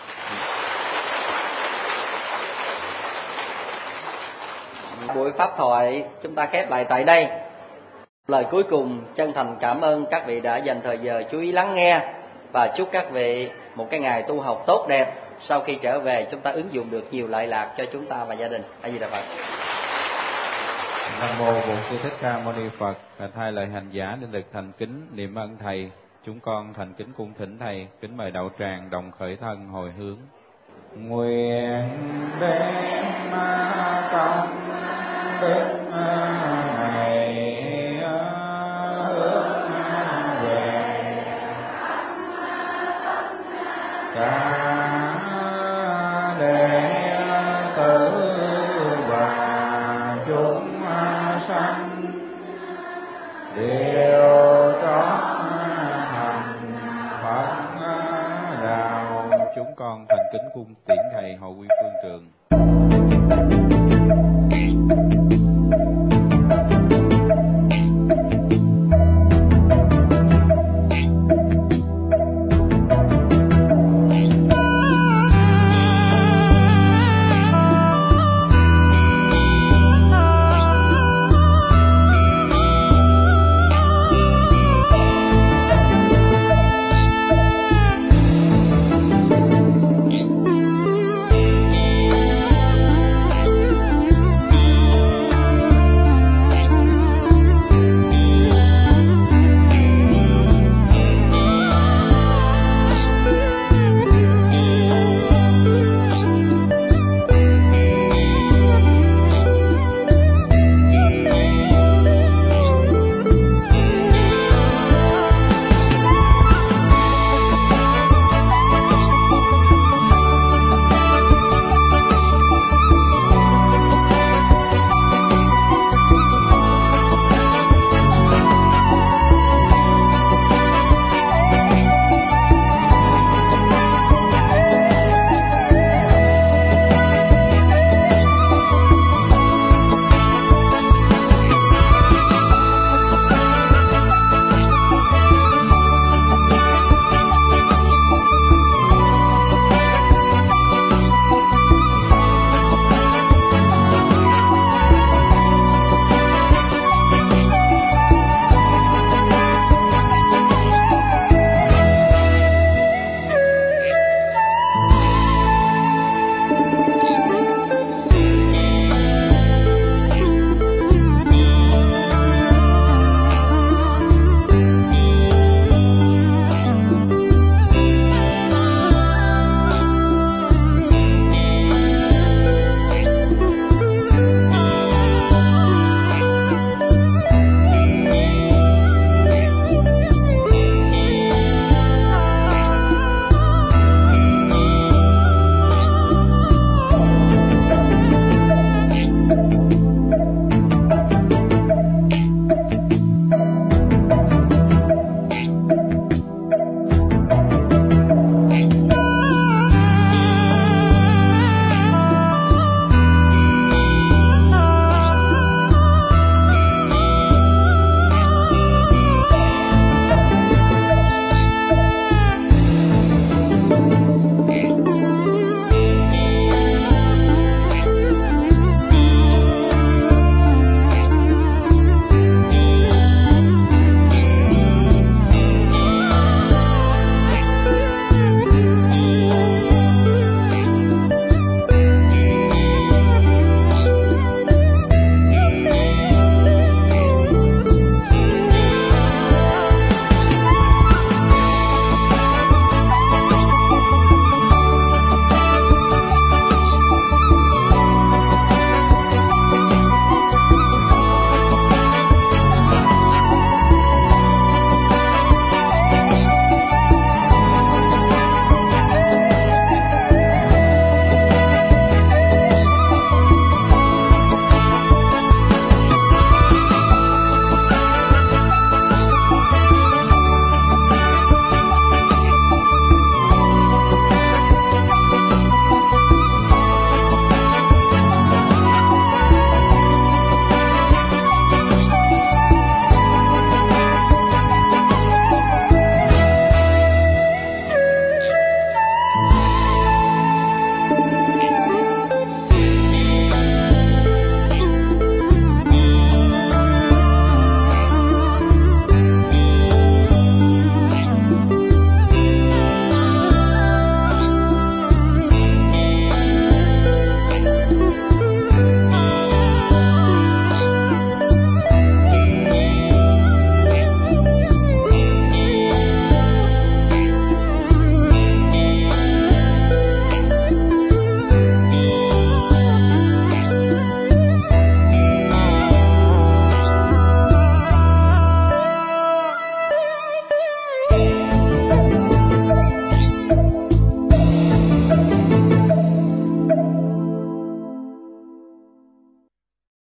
Buổi pháp thoại chúng ta khép lại tại đây. Lời cuối cùng chân thành cảm ơn các vị đã dành thời giờ chú ý lắng nghe, và chúc các vị một cái ngày tu học tốt đẹp. Sau khi trở về chúng ta ứng dụng được nhiều lợi lạc cho chúng ta và gia đình. A Di Đà Phật. Nam mô Bổn Sư Thích Ca Mâu Ni Phật. Thay lời hành giả nên được thành kính niệm ơn thầy. Chúng con thành kính cung thỉnh thầy, kính mời đạo tràng đồng khởi thân hồi hướng. Nguyện đem tâm đức này hướng về cả đệ tử và chúng sanh đều trót thành Phật đạo. Chúng con thành kính cung tiễn thầy hội quy phương trường.